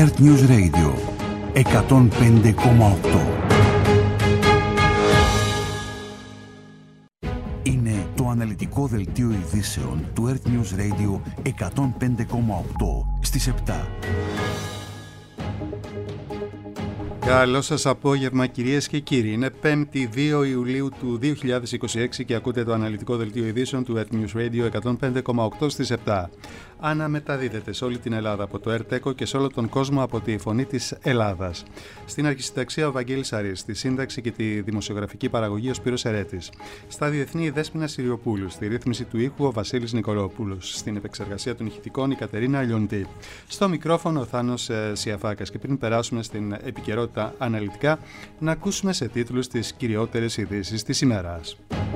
Earth News Radio 105,8. Είναι το αναλυτικό δελτίο ειδήσεων του Earth News Radio 105,8 στις 7. Καλό σας απόγευμα κυρίες και κύριοι. Είναι 5η 2 Ιουλίου του 2026 και ακούτε το αναλυτικό δελτίο ειδήσεων του Earth News Radio 105,8 στις 7. Αναμεταδίδεται σε όλη την Ελλάδα από το ΕΡΤΕΚΟ και σε όλο τον κόσμο από τη Φωνή της Ελλάδας. Στην αρχισυνταξία ο Βαγγέλης Αρής, στη σύνταξη και τη δημοσιογραφική παραγωγή ο Σπύρος Ερέτης. Στα διεθνή η Δέσποινα Συριοπούλου, στη ρύθμιση του ήχου ο Βασίλης Νικολόπουλος, στην επεξεργασία των ηχητικών η Κατερίνα Λιοντή. Στο μικρόφωνο ο Θάνος Σιαφάκας. Και πριν περάσουμε στην επικαιρότητα αναλυτικά, να ακούσουμε σε τίτλους τις κυριότερες ειδήσεις της ημέρας.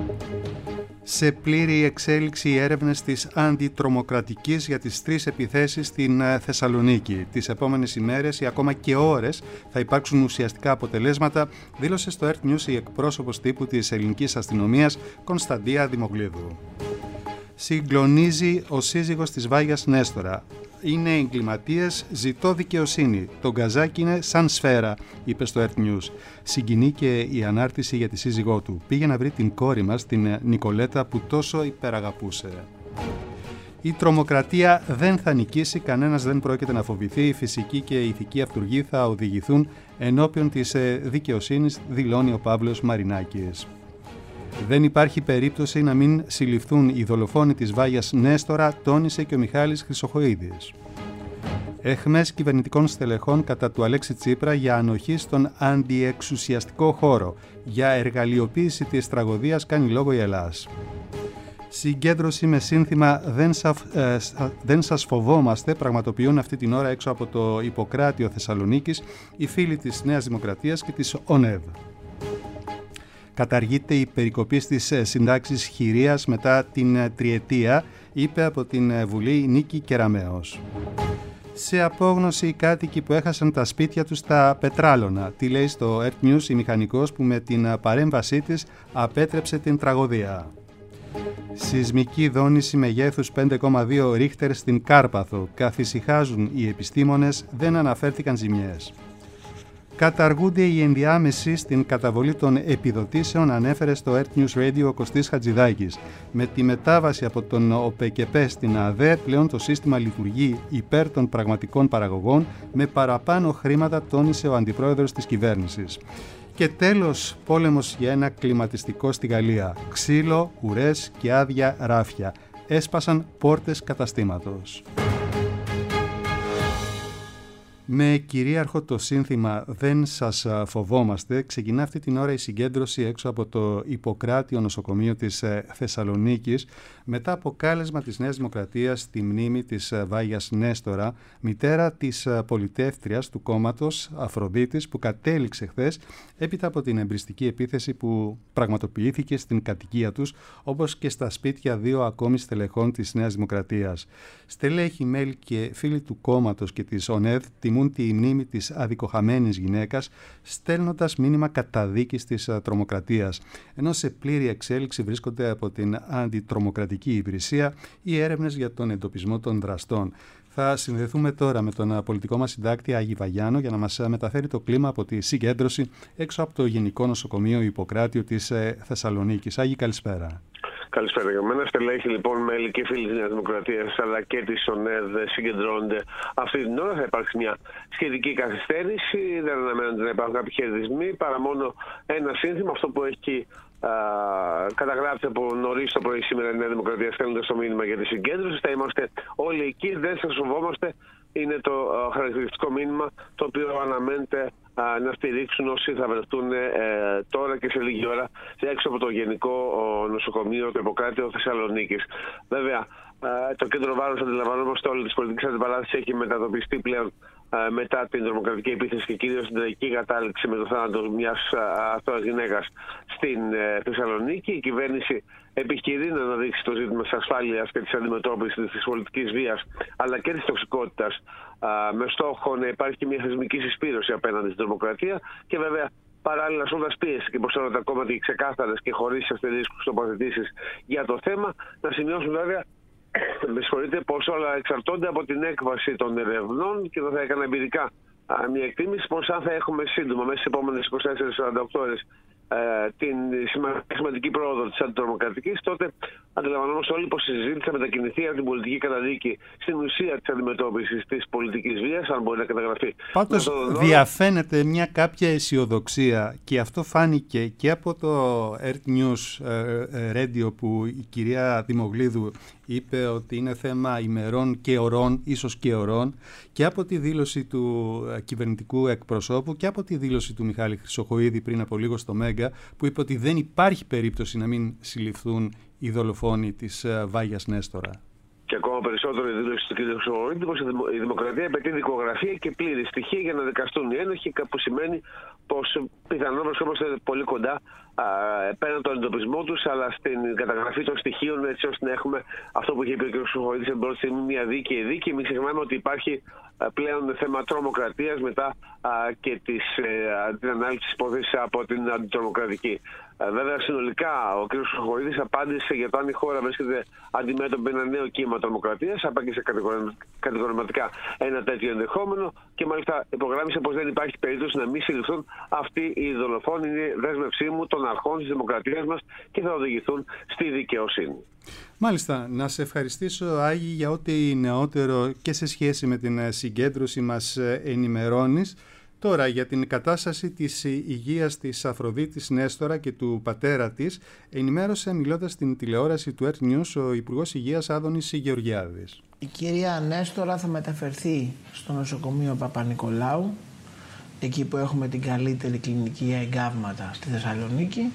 Σε πλήρη εξέλιξη οι έρευνες της αντιτρομοκρατικής για τις 3 επιθέσεις στην Θεσσαλονίκη. Τις επόμενες ημέρες ή ακόμα και ώρες θα υπάρξουν ουσιαστικά αποτελέσματα, δήλωσε στο Earth News η εκπρόσωπος τύπου της ελληνικής αστυνομίας Κωνσταντία Δημογλίδου. Συγκλονίζει ο σύζυγος της Βάγιας Νέστορα. Είναι εγκληματίες, ζητώ δικαιοσύνη. Το γκαζάκι είναι σαν σφαίρα, είπε στο Earth News. Συγκινεί και η ανάρτηση για τη σύζυγό του. Πήγε να βρει την κόρη μας, την Νικολέτα, που τόσο υπεραγαπούσε. Η τρομοκρατία δεν θα νικήσει, κανένας δεν πρόκειται να φοβηθεί. Η φυσική και η ηθική αυτούργοι θα οδηγηθούν ενώπιον της δικαιοσύνης, δηλώνει ο Παύλος Μαρινάκης. Δεν υπάρχει περίπτωση να μην συλληφθούν οι δολοφόνοι της Βάγιας Νέστορα, τόνισε και ο Μιχάλης Χρυσοχοΐδης. Εχμές κυβερνητικών στελεχών κατά του Αλέξη Τσίπρα για ανοχή στον αντιεξουσιαστικό χώρο. Για εργαλειοποίηση της τραγωδίας κάνει λόγο η Ελλάς. Συγκέντρωση με σύνθημα «Δεν σας φοβόμαστε» πραγματοποιούν αυτή την ώρα έξω από το Ιπποκράτιο Θεσσαλονίκης οι φίλοι της Νέας Δημοκρατίας και της ΟΝΕΔ. Καταργείται η περικοπή στις συντάξεις χειρίας μετά την τριετία, είπε από την Βουλή η Νίκη Κεραμέως. Σε απόγνωση οι κάτοικοι που έχασαν τα σπίτια τους στα Πετράλωνα. Τι λέει στο Earth News η μηχανικός που με την παρέμβασή της απέτρεψε την τραγωδία. Σεισμική δόνηση μεγέθους 5,2 ρίχτερ στην Κάρπαθο. Καθησυχάζουν οι επιστήμονες, δεν αναφέρθηκαν ζημιές. Καταργούνται οι ενδιάμεσοι στην καταβολή των επιδοτήσεων, ανέφερε στο Earth News Radio ο Κωστής Χατζηδάκης. Με τη μετάβαση από τον ΟΠΕΚΕΠΕ στην ΑΔΕ, πλέον το σύστημα λειτουργεί υπέρ των πραγματικών παραγωγών με παραπάνω χρήματα, τόνισε ο αντιπρόεδρος της κυβέρνησης. Και τέλος, πόλεμος για ένα κλιματιστικό στη Γαλλία. Ξύλο, ουρές και άδεια ράφια. Έσπασαν πόρτες καταστήματος. Με κυρίαρχο το σύνθημα «Δεν σας φοβόμαστε», ξεκινά αυτή την ώρα η συγκέντρωση έξω από το Ιπποκράτιο νοσοκομείο της Θεσσαλονίκης μετά από κάλεσμα της Νέας Δημοκρατίας στη μνήμη της Βάγιας Νέστορα, μητέρα της πολιτεύτριας του κόμματος Αφροδίτης, που κατέληξε χθες έπειτα από την εμπριστική επίθεση που πραγματοποιήθηκε στην κατοικία τους, όπως και στα σπίτια 2 ακόμη στελεχών της Νέας Δημοκρατίας. Στελέχοι, μέλη και φίλοι του κόμματος και της ΟΝΕΔ τιμούν τη μνήμη της αδικοχαμένης γυναίκας, στέλνοντας μήνυμα καταδίκης της τρομοκρατίας. Ενώ σε πλήρη εξέλιξη βρίσκονται από την αντιτρομοκρατική υπηρεσία οι έρευνες για τον εντοπισμό των δραστών. Θα συνδεθούμε τώρα με τον πολιτικό μας συντάκτη Άγη Βαγιάνο για να μας μεταφέρει το κλίμα από τη συγκέντρωση έξω από το Γενικό Νοσοκομείο Ιπποκράτιο της Θεσσαλονίκης. Άγη, καλησπέρα. Καλησπέρα για μένα. Στελέχη λοιπόν, μέλη και φίλοι της Νέας Δημοκρατίας αλλά και της ΟΝΕΔ συγκεντρώνονται αυτή την ώρα. Θα υπάρξει μια σχετική καθυστέρηση. Δεν αναμένονται να υπάρχουν κάποιοι χαιρετισμοί παρά μόνο ένα σύνθημα, αυτό που έχει καταγράψει από νωρίς το πρωί σήμερα η Νέα Δημοκρατία, στέλνοντας το μήνυμα για τη συγκέντρωση. Θα είμαστε όλοι εκεί, δεν σας φοβόμαστε. Είναι το χαρακτηριστικό μήνυμα το οποίο αναμένεται να στηρίξουν όσοι θα βρεθούν τώρα και σε λίγη ώρα έξω από το Γενικό Νοσοκομείο, το Ιπποκράτιο Θεσσαλονίκης. Βέβαια, το κέντρο βάρους, αντιλαμβανόμαστε, όλη τη πολιτική αντιπαράθεση έχει μετατοπιστεί πλέον μετά την τρομοκρατική επίθεση και κυρίως την τραγική κατάληξη με το θάνατο μιας αθώας γυναίκας στην Θεσσαλονίκη. Η κυβέρνηση επιχειρεί να αναδείξει το ζήτημα της ασφάλειας και της αντιμετώπισης της πολιτικής βίας αλλά και της τοξικότητας με στόχο να υπάρχει και μια θεσμική συσπήρωση απέναντι στην τρομοκρατία και βέβαια παράλληλα ασκώντας πίεση και προς όλα τα κόμματα ξεκάθαρες και χωρίς αστερίσκους τοποθετήσεις για το θέμα. Να σημειώσουμε βέβαια με συγχωρείτε, πως όλα εξαρτώνται από την έκβαση των ερευνών και εδώ θα έκανα εμπειρικά μια εκτίμηση πως αν θα έχουμε σύντομα, μέσα στις επόμενες 24-48 ώρες, την σημαντική πρόοδο της αντιτρομοκρατικής, τότε αντιλαμβανόμαστε όλοι πως η συζήτηση θα μετακινηθεί από την πολιτική καταδίκη στην ουσία της αντιμετώπισης της πολιτικής βίας, αν μπορεί να καταγραφεί. Πάντως διαφαίνεται μια κάποια αισιοδοξία και αυτό φάνηκε και από το Earth News Radio που η κυρία Δημογλίδου είπε ότι είναι θέμα ημερών και ωρών, ίσως και ωρών, και από τη δήλωση του κυβερνητικού εκπροσώπου και από τη δήλωση του Μιχάλη Χρυσοχοΐδη πριν από λίγο στο Μέγκα, που είπε ότι δεν υπάρχει περίπτωση να μην συλληφθούν οι δολοφόνοι της Βάγιας Νέστορα. Και ακόμα περισσότερο η δήλωση του κ. Χρυσοχοΐδη πως η δημοκρατία απαιτεί δικογραφία και πλήρη στοιχεία για να δικαστούν οι ένοχοι, που σημαίνει πως πιθανόν βρισκόμαστε πολύ κοντά πέραν τον εντοπισμό τους, αλλά στην καταγραφή των στοιχείων, έτσι ώστε να έχουμε αυτό που είχε πει ο κ. Χρυσοχοΐδης εν πρώτη στιγμή, μια δίκαιη δίκη. Μην ξεχνάμε ότι υπάρχει πλέον θέμα τρομοκρατίας μετά και την ανάλυση της υπόθεσης από την αντιτρομοκρατική. Βέβαια, συνολικά ο κ. Χρυσοχοΐδης απάντησε για το αν η χώρα βρίσκεται αντιμέτωπη με ένα νέο κύμα τρομοκρατίας, απάντησε κατηγορηματικά ένα τέτοιο ενδεχόμενο και μάλιστα υπογράμμισε πως δεν υπάρχει περίπτωση να μην συλληφθούν αυτοί οι δολοφόνοι. Είναι δέσμευσή μου των αρχών της δημοκρατίας μας και θα οδηγηθούν στη δικαιοσύνη. Μάλιστα, να σε ευχαριστήσω Άγη για ό,τι νεότερο και σε σχέση με την συγκέντρωση μας ενημερώνεις. Τώρα για την κατάσταση της υγείας της Αφροδίτης Νέστορα και του πατέρα της ενημέρωσε μιλώντας στην τηλεόραση του Earth News ο Υπουργός Υγείας Άδωνης Γεωργιάδης. Η κυρία Νέστορα θα μεταφερθεί στο νοσοκομείο Παπα-Νικολάου, εκεί που έχουμε την καλύτερη κλινική για εγκάβματα στη Θεσσαλονίκη,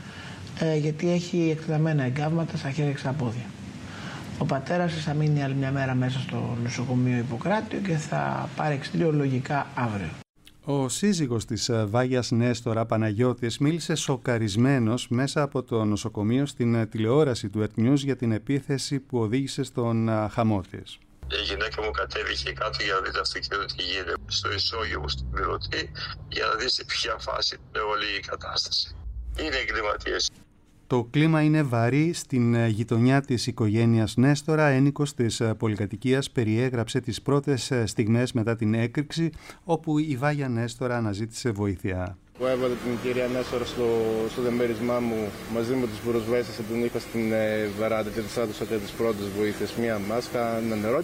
γιατί έχει εκτεταμένα εγκάβματα στα χέρια και στα πόδια. Ο πατέρας της θα μείνει άλλη μια μέρα μέσα στο νοσοκομείο Ιπποκράτιο και θα πάρει εξτρίο λογικά αύριο. Ο σύζυγος της Βάγιας Νέστορα, Παναγιώτης, μίλησε σοκαρισμένος μέσα από το νοσοκομείο στην τηλεόραση του Earth News για την επίθεση που οδήγησε στον χαμό της. Η γυναίκα μου κατέβηκε κάτω για να δει το αυτοκίνητο τι γίνεται στο ισόγειο στην πιλωτή, για να δει σε ποια φάση είναι όλη η κατάσταση. Είναι εγκληματίες. Το κλίμα είναι βαρύ στην γειτονιά της οικογένειας Νέστορα. Ένικος της πολυκατοικίας περιέγραψε τις πρώτες στιγμές μετά την έκρηξη, όπου η Βάγια Νέστορα αναζήτησε βοήθεια. Εγώ έβαλα την κυρία Νέστορα στο δεμέρισμά μου μαζί με τους πυροσβέστες, την είχα στην βεράντα και της έδωσα και τις πρώτες βοήθειες, μία μάσκα, ένα νερό.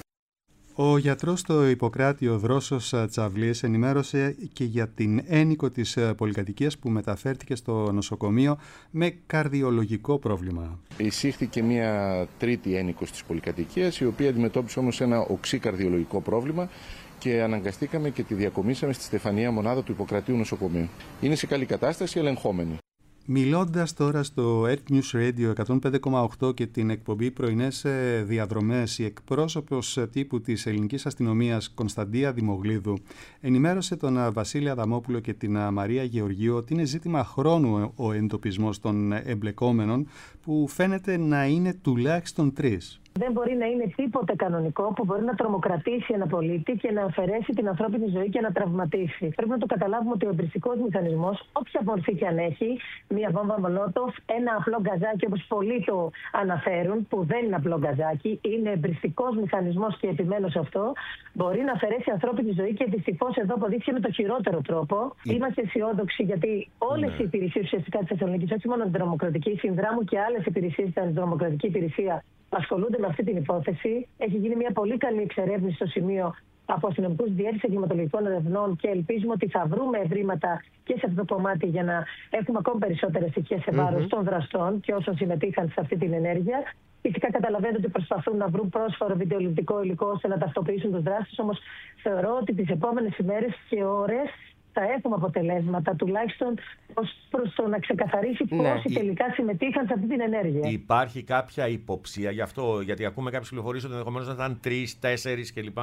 Ο γιατρός στο Ιπποκράτιο Δρόσος Τσαβλής ενημέρωσε και για την ένικο της πολυκατοικίας που μεταφέρθηκε στο νοσοκομείο με καρδιολογικό πρόβλημα. Εισήχθηκε μια τρίτη ένικος της πολυκατοικίας, η οποία αντιμετώπισε όμως ένα οξύ καρδιολογικό πρόβλημα και αναγκαστήκαμε και τη διακομίσαμε στη Στεφανία μονάδα του Ιπποκρατίου νοσοκομείου. Είναι σε καλή κατάσταση, ελεγχόμενη. Μιλώντας τώρα στο Earth News Radio 105,8 και την εκπομπή Πρωινές Διαδρομές, η εκπρόσωπος τύπου της ελληνικής αστυνομίας Κωνσταντία Δημογλίδου ενημέρωσε τον Βασίλη Αδαμόπουλο και την Μαρία Γεωργίου ότι είναι ζήτημα χρόνου ο εντοπισμός των εμπλεκόμενων, που φαίνεται να είναι τουλάχιστον 3. Δεν μπορεί να είναι τίποτε κανονικό που μπορεί να τρομοκρατήσει ένα πολίτη και να αφαιρέσει την ανθρώπινη ζωή και να τραυματίσει. Πρέπει να το καταλάβουμε ότι ο εμπριστικός μηχανισμός, όποια μορφή και αν έχει, μία βόμβα μολότοφ, ένα απλό γκαζάκι, όπως πολλοί το αναφέρουν, που δεν είναι απλό γκαζάκι, είναι εμπριστικός μηχανισμός και επιμένω σε αυτό, μπορεί να αφαιρέσει ανθρώπινη ζωή και δυστυχώς εδώ αποδείχθηκε με το χειρότερο τρόπο. Είμαστε αισιόδοξοι γιατί όλες οι υπηρεσίες ουσιαστικά της Θεσσαλονίκης, όχι μόνο την τρομοκρατική, συνδράμουν και άλλες υπηρεσίες στην τρομοκρατική υπηρεσία, ασχολούνται με αυτή την υπόθεση. Έχει γίνει μια πολύ καλή εξερεύνηση στο σημείο από αστυνομικούς διεύθυνσης εγκληματολογικών ερευνών και ελπίζουμε ότι θα βρούμε ευρήματα και σε αυτό το κομμάτι για να έχουμε ακόμη περισσότερες στοιχεία σε βάρος των δραστών και όσων συμμετείχαν σε αυτή την ενέργεια. Φυσικά καταλαβαίνετε ότι προσπαθούν να βρουν πρόσφορο βιντεοληπτικό υλικό ώστε να ταυτοποιήσουν τους δράστες, όμως θεωρώ ότι τις επόμενες ημέρες και ώρες θα έχουμε αποτελέσματα, τουλάχιστον προς το να ξεκαθαρίσει πόσοι τελικά συμμετείχαν σε αυτή την ενέργεια. Υπάρχει κάποια υποψία γι' αυτό, γιατί ακούμε κάποιες πληροφορίες ότι ενδεχομένως να ήταν 3-4 κλπ.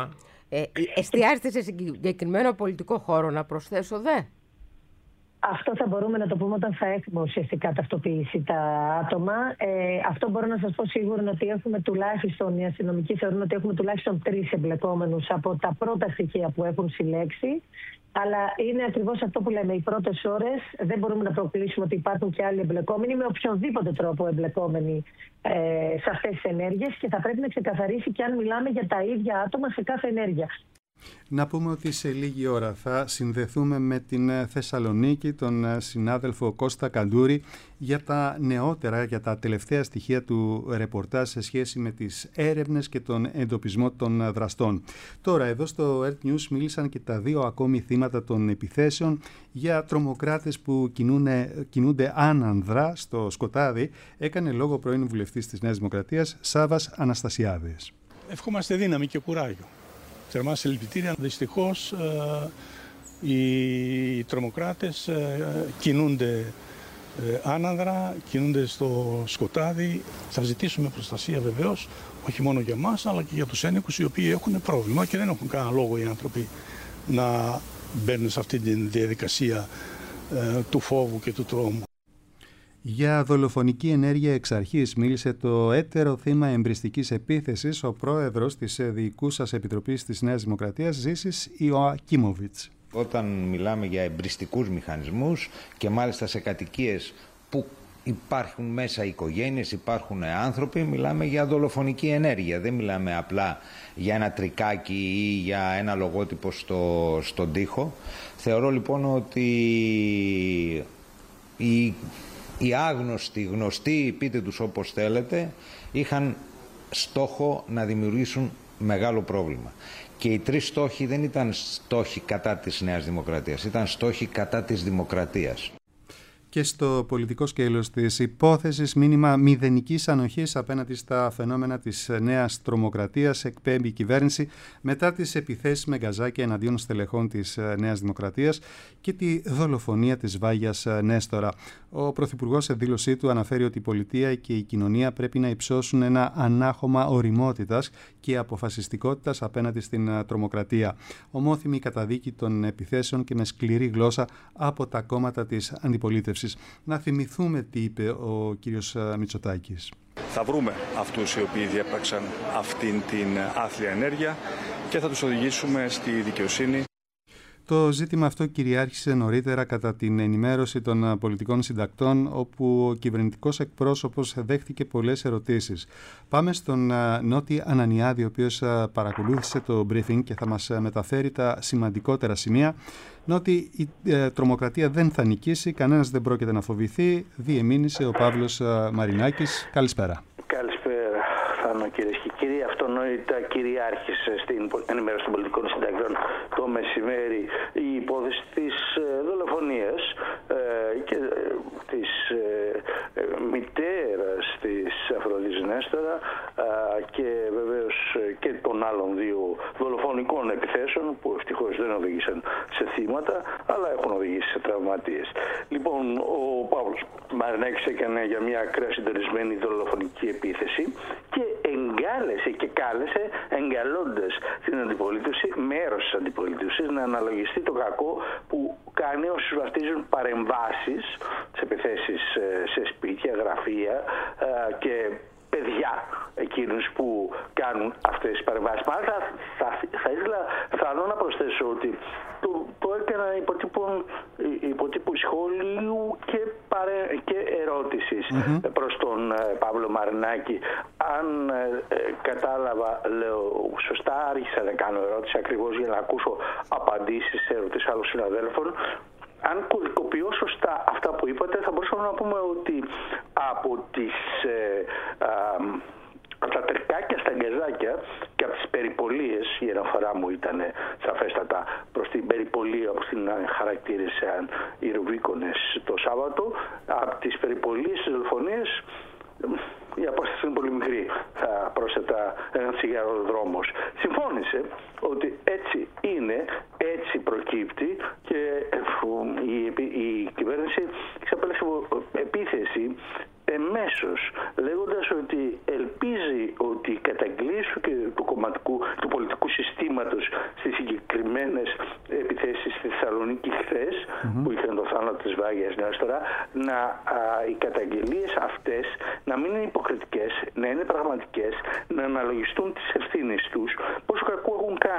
Εστιάζεται σε συγκεκριμένο πολιτικό χώρο, να προσθέσω δε. Αυτό θα μπορούμε να το πούμε όταν θα έχουμε ουσιαστικά ταυτοποιήσει τα άτομα. Αυτό μπορώ να σας πω σίγουρα ότι έχουμε τουλάχιστον, οι αστυνομικοί θεωρούν ότι έχουμε τουλάχιστον 3 εμπλεκόμενους από τα πρώτα στοιχεία που έχουν συλλέξει. Αλλά είναι ακριβώς αυτό που λέμε. Οι πρώτες ώρες δεν μπορούμε να προκλείσουμε ότι υπάρχουν και άλλοι εμπλεκόμενοι, με οποιονδήποτε τρόπο εμπλεκόμενοι σε αυτές τις ενέργειες, και θα πρέπει να ξεκαθαρίσει και αν μιλάμε για τα ίδια άτομα σε κάθε ενέργεια. Να πούμε ότι σε λίγη ώρα θα συνδεθούμε με την Θεσσαλονίκη, τον συνάδελφο Κώστα Καντούρη, για τα νεότερα, για τα τελευταία στοιχεία του ρεπορτάζ σε σχέση με τις έρευνες και τον εντοπισμό των δραστών. Τώρα, εδώ στο Earth News μίλησαν και τα 2 ακόμη θύματα των επιθέσεων για τρομοκράτες που κινούνται άνανδρα στο Σκοτάδι. Έκανε λόγο πρώην βουλευτής της Νέας Δημοκρατίας, Σάββας Αναστασιάδης. Ευχόμαστε δύναμη και κουράγιο. Θερμά συλληπιτήρια. Δυστυχώς οι τρομοκράτες κινούνται άνανδρα, κινούνται στο σκοτάδι. Θα ζητήσουμε προστασία βεβαίως, όχι μόνο για μας, αλλά και για τους ένοικους οι οποίοι έχουν πρόβλημα και δεν έχουν κανένα λόγο οι άνθρωποι να μπαίνουν σε αυτή τη διαδικασία του φόβου και του τρόμου. Για δολοφονική ενέργεια εξ αρχής μίλησε το έτερο θύμα εμπριστικής επίθεσης, ο πρόεδρος της Διοικούσας Επιτροπής της Νέας Δημοκρατίας, Ζήσης Ιωακίμοβιτς. Όταν μιλάμε για εμπριστικούς μηχανισμούς και μάλιστα σε κατοικίες που υπάρχουν μέσα οικογένειες, υπάρχουν άνθρωποι, μιλάμε για δολοφονική ενέργεια. Δεν μιλάμε απλά για ένα τρικάκι ή για ένα λογότυπο στον τοίχο. Θεωρώ λοιπόν ότι οι άγνωστοι, γνωστοί, πείτε τους όπως θέλετε, είχαν στόχο να δημιουργήσουν μεγάλο πρόβλημα. Και οι 3 στόχοι δεν ήταν στόχοι κατά της Νέας Δημοκρατίας, ήταν στόχοι κατά της δημοκρατίας. Και στο πολιτικό σκέλος της υπόθεσης, μήνυμα μηδενικής ανοχής απέναντι στα φαινόμενα της νέας τρομοκρατίας εκπέμπει η κυβέρνηση μετά τις επιθέσεις με γκαζάκια εναντίον στελεχών της Νέας Δημοκρατίας και τη δολοφονία της Βάγιας Νέστορα. Ο Πρωθυπουργός σε δήλωσή του αναφέρει ότι η πολιτεία και η κοινωνία πρέπει να υψώσουν ένα ανάχωμα ωριμότητας και αποφασιστικότητας απέναντι στην τρομοκρατία. Ομόθυμη καταδίκη των επιθέσεων και με σκληρή γλώσσα από τα κόμματα της αντιπολίτευσης. Να θυμηθούμε τι είπε ο κύριος Μητσοτάκης. Θα βρούμε αυτούς οι οποίοι διέπραξαν αυτήν την άθλια ενέργεια και θα τους οδηγήσουμε στη δικαιοσύνη. Το ζήτημα αυτό κυριάρχησε νωρίτερα κατά την ενημέρωση των πολιτικών συντακτών, όπου ο κυβερνητικός εκπρόσωπος δέχτηκε πολλές ερωτήσεις. Πάμε στον Νότι Ανανιάδη, ο οποίος παρακολούθησε το briefing και θα μας μεταφέρει τα σημαντικότερα σημεία. Νότι η τρομοκρατία δεν θα νικήσει, κανένας δεν πρόκειται να φοβηθεί, διεμήνυσε ο Παύλος Μαρινάκης. Καλησπέρα. Καλησπέρα, Θάνο, κυρίες και κύριοι. Αυτονόητα κυριάρχησε στην ενημέρωση των πολιτικών συντακτών το μεσημέρι η υπόθεση της δολοφονίας και της μητέρας της Αφροδίτης Νέστορα και βεβαίως και των άλλων 2 δολοφονικών επιθέσεων που ευτυχώς δεν οδήγησαν σε θύματα, αλλά έχουν οδηγήσει σε τραυματίες. Λοιπόν, ο Παύλος Μαρινάκης έκανε για μια ακραία συντονισμένη δολοφονική επίθεση και εγκάλεσε και κάλεσε, εγκαλώντας την αντιπολίτευση, μέρος της αντιπολίτευσης, να αναλογιστεί το κακό που κάνει όσους βαστίζουν παρεμβάσεις σε επιθέσεις σε σπίτια, γραφεία και παιδιά, εκείνους που κάνουν αυτές τις παρεμβάσεις. Μάλιστα θα ήθελα να προσθέσω ότι το έκανα υποτύπου σχόλιου και ερώτησης προς τον Παύλο Μαρινάκη. Αν κατάλαβα, λέω σωστά, άρχισα να κάνω ερώτηση ακριβώς για να ακούσω απαντήσεις σε ερωτήσεις άλλων συναδέλφων. Αν κωδικοποιώ σωστά αυτά που είπατε, θα μπορούσαμε να πούμε ότι από τα τρικάκια στα γκαζάκια και από τις περιπολίες, η αναφορά μου ήταν σαφέστατα προς την περιπολία, όπως την χαρακτήρισαν οι Ρουβίκονες το Σάββατο, από τις περιπολίες στις δολοφονίες η απόσταση είναι πολύ μικρή. Θα πρόσθετα έναν τσιγαροδρόμος. Συμφώνησε ότι έτσι είναι, έτσι προκύπτει και η κυβέρνηση εξαπέλεξε επίθεση εμέσως, λέγοντας ότι ελπίζει ότι οι καταγγελίες του πολιτικού συστήματος στις συγκεκριμένες επιθέσεις στη Θεσσαλονίκη χθες, που είχαν το θάνατο της Βάγιας Νέστορα, οι καταγγελίες αυτές να μην είναι υποκριτικές, να είναι πραγματικές, να αναλογιστούν τις ευθύνες τους, πόσο κακό έχουν κάνει.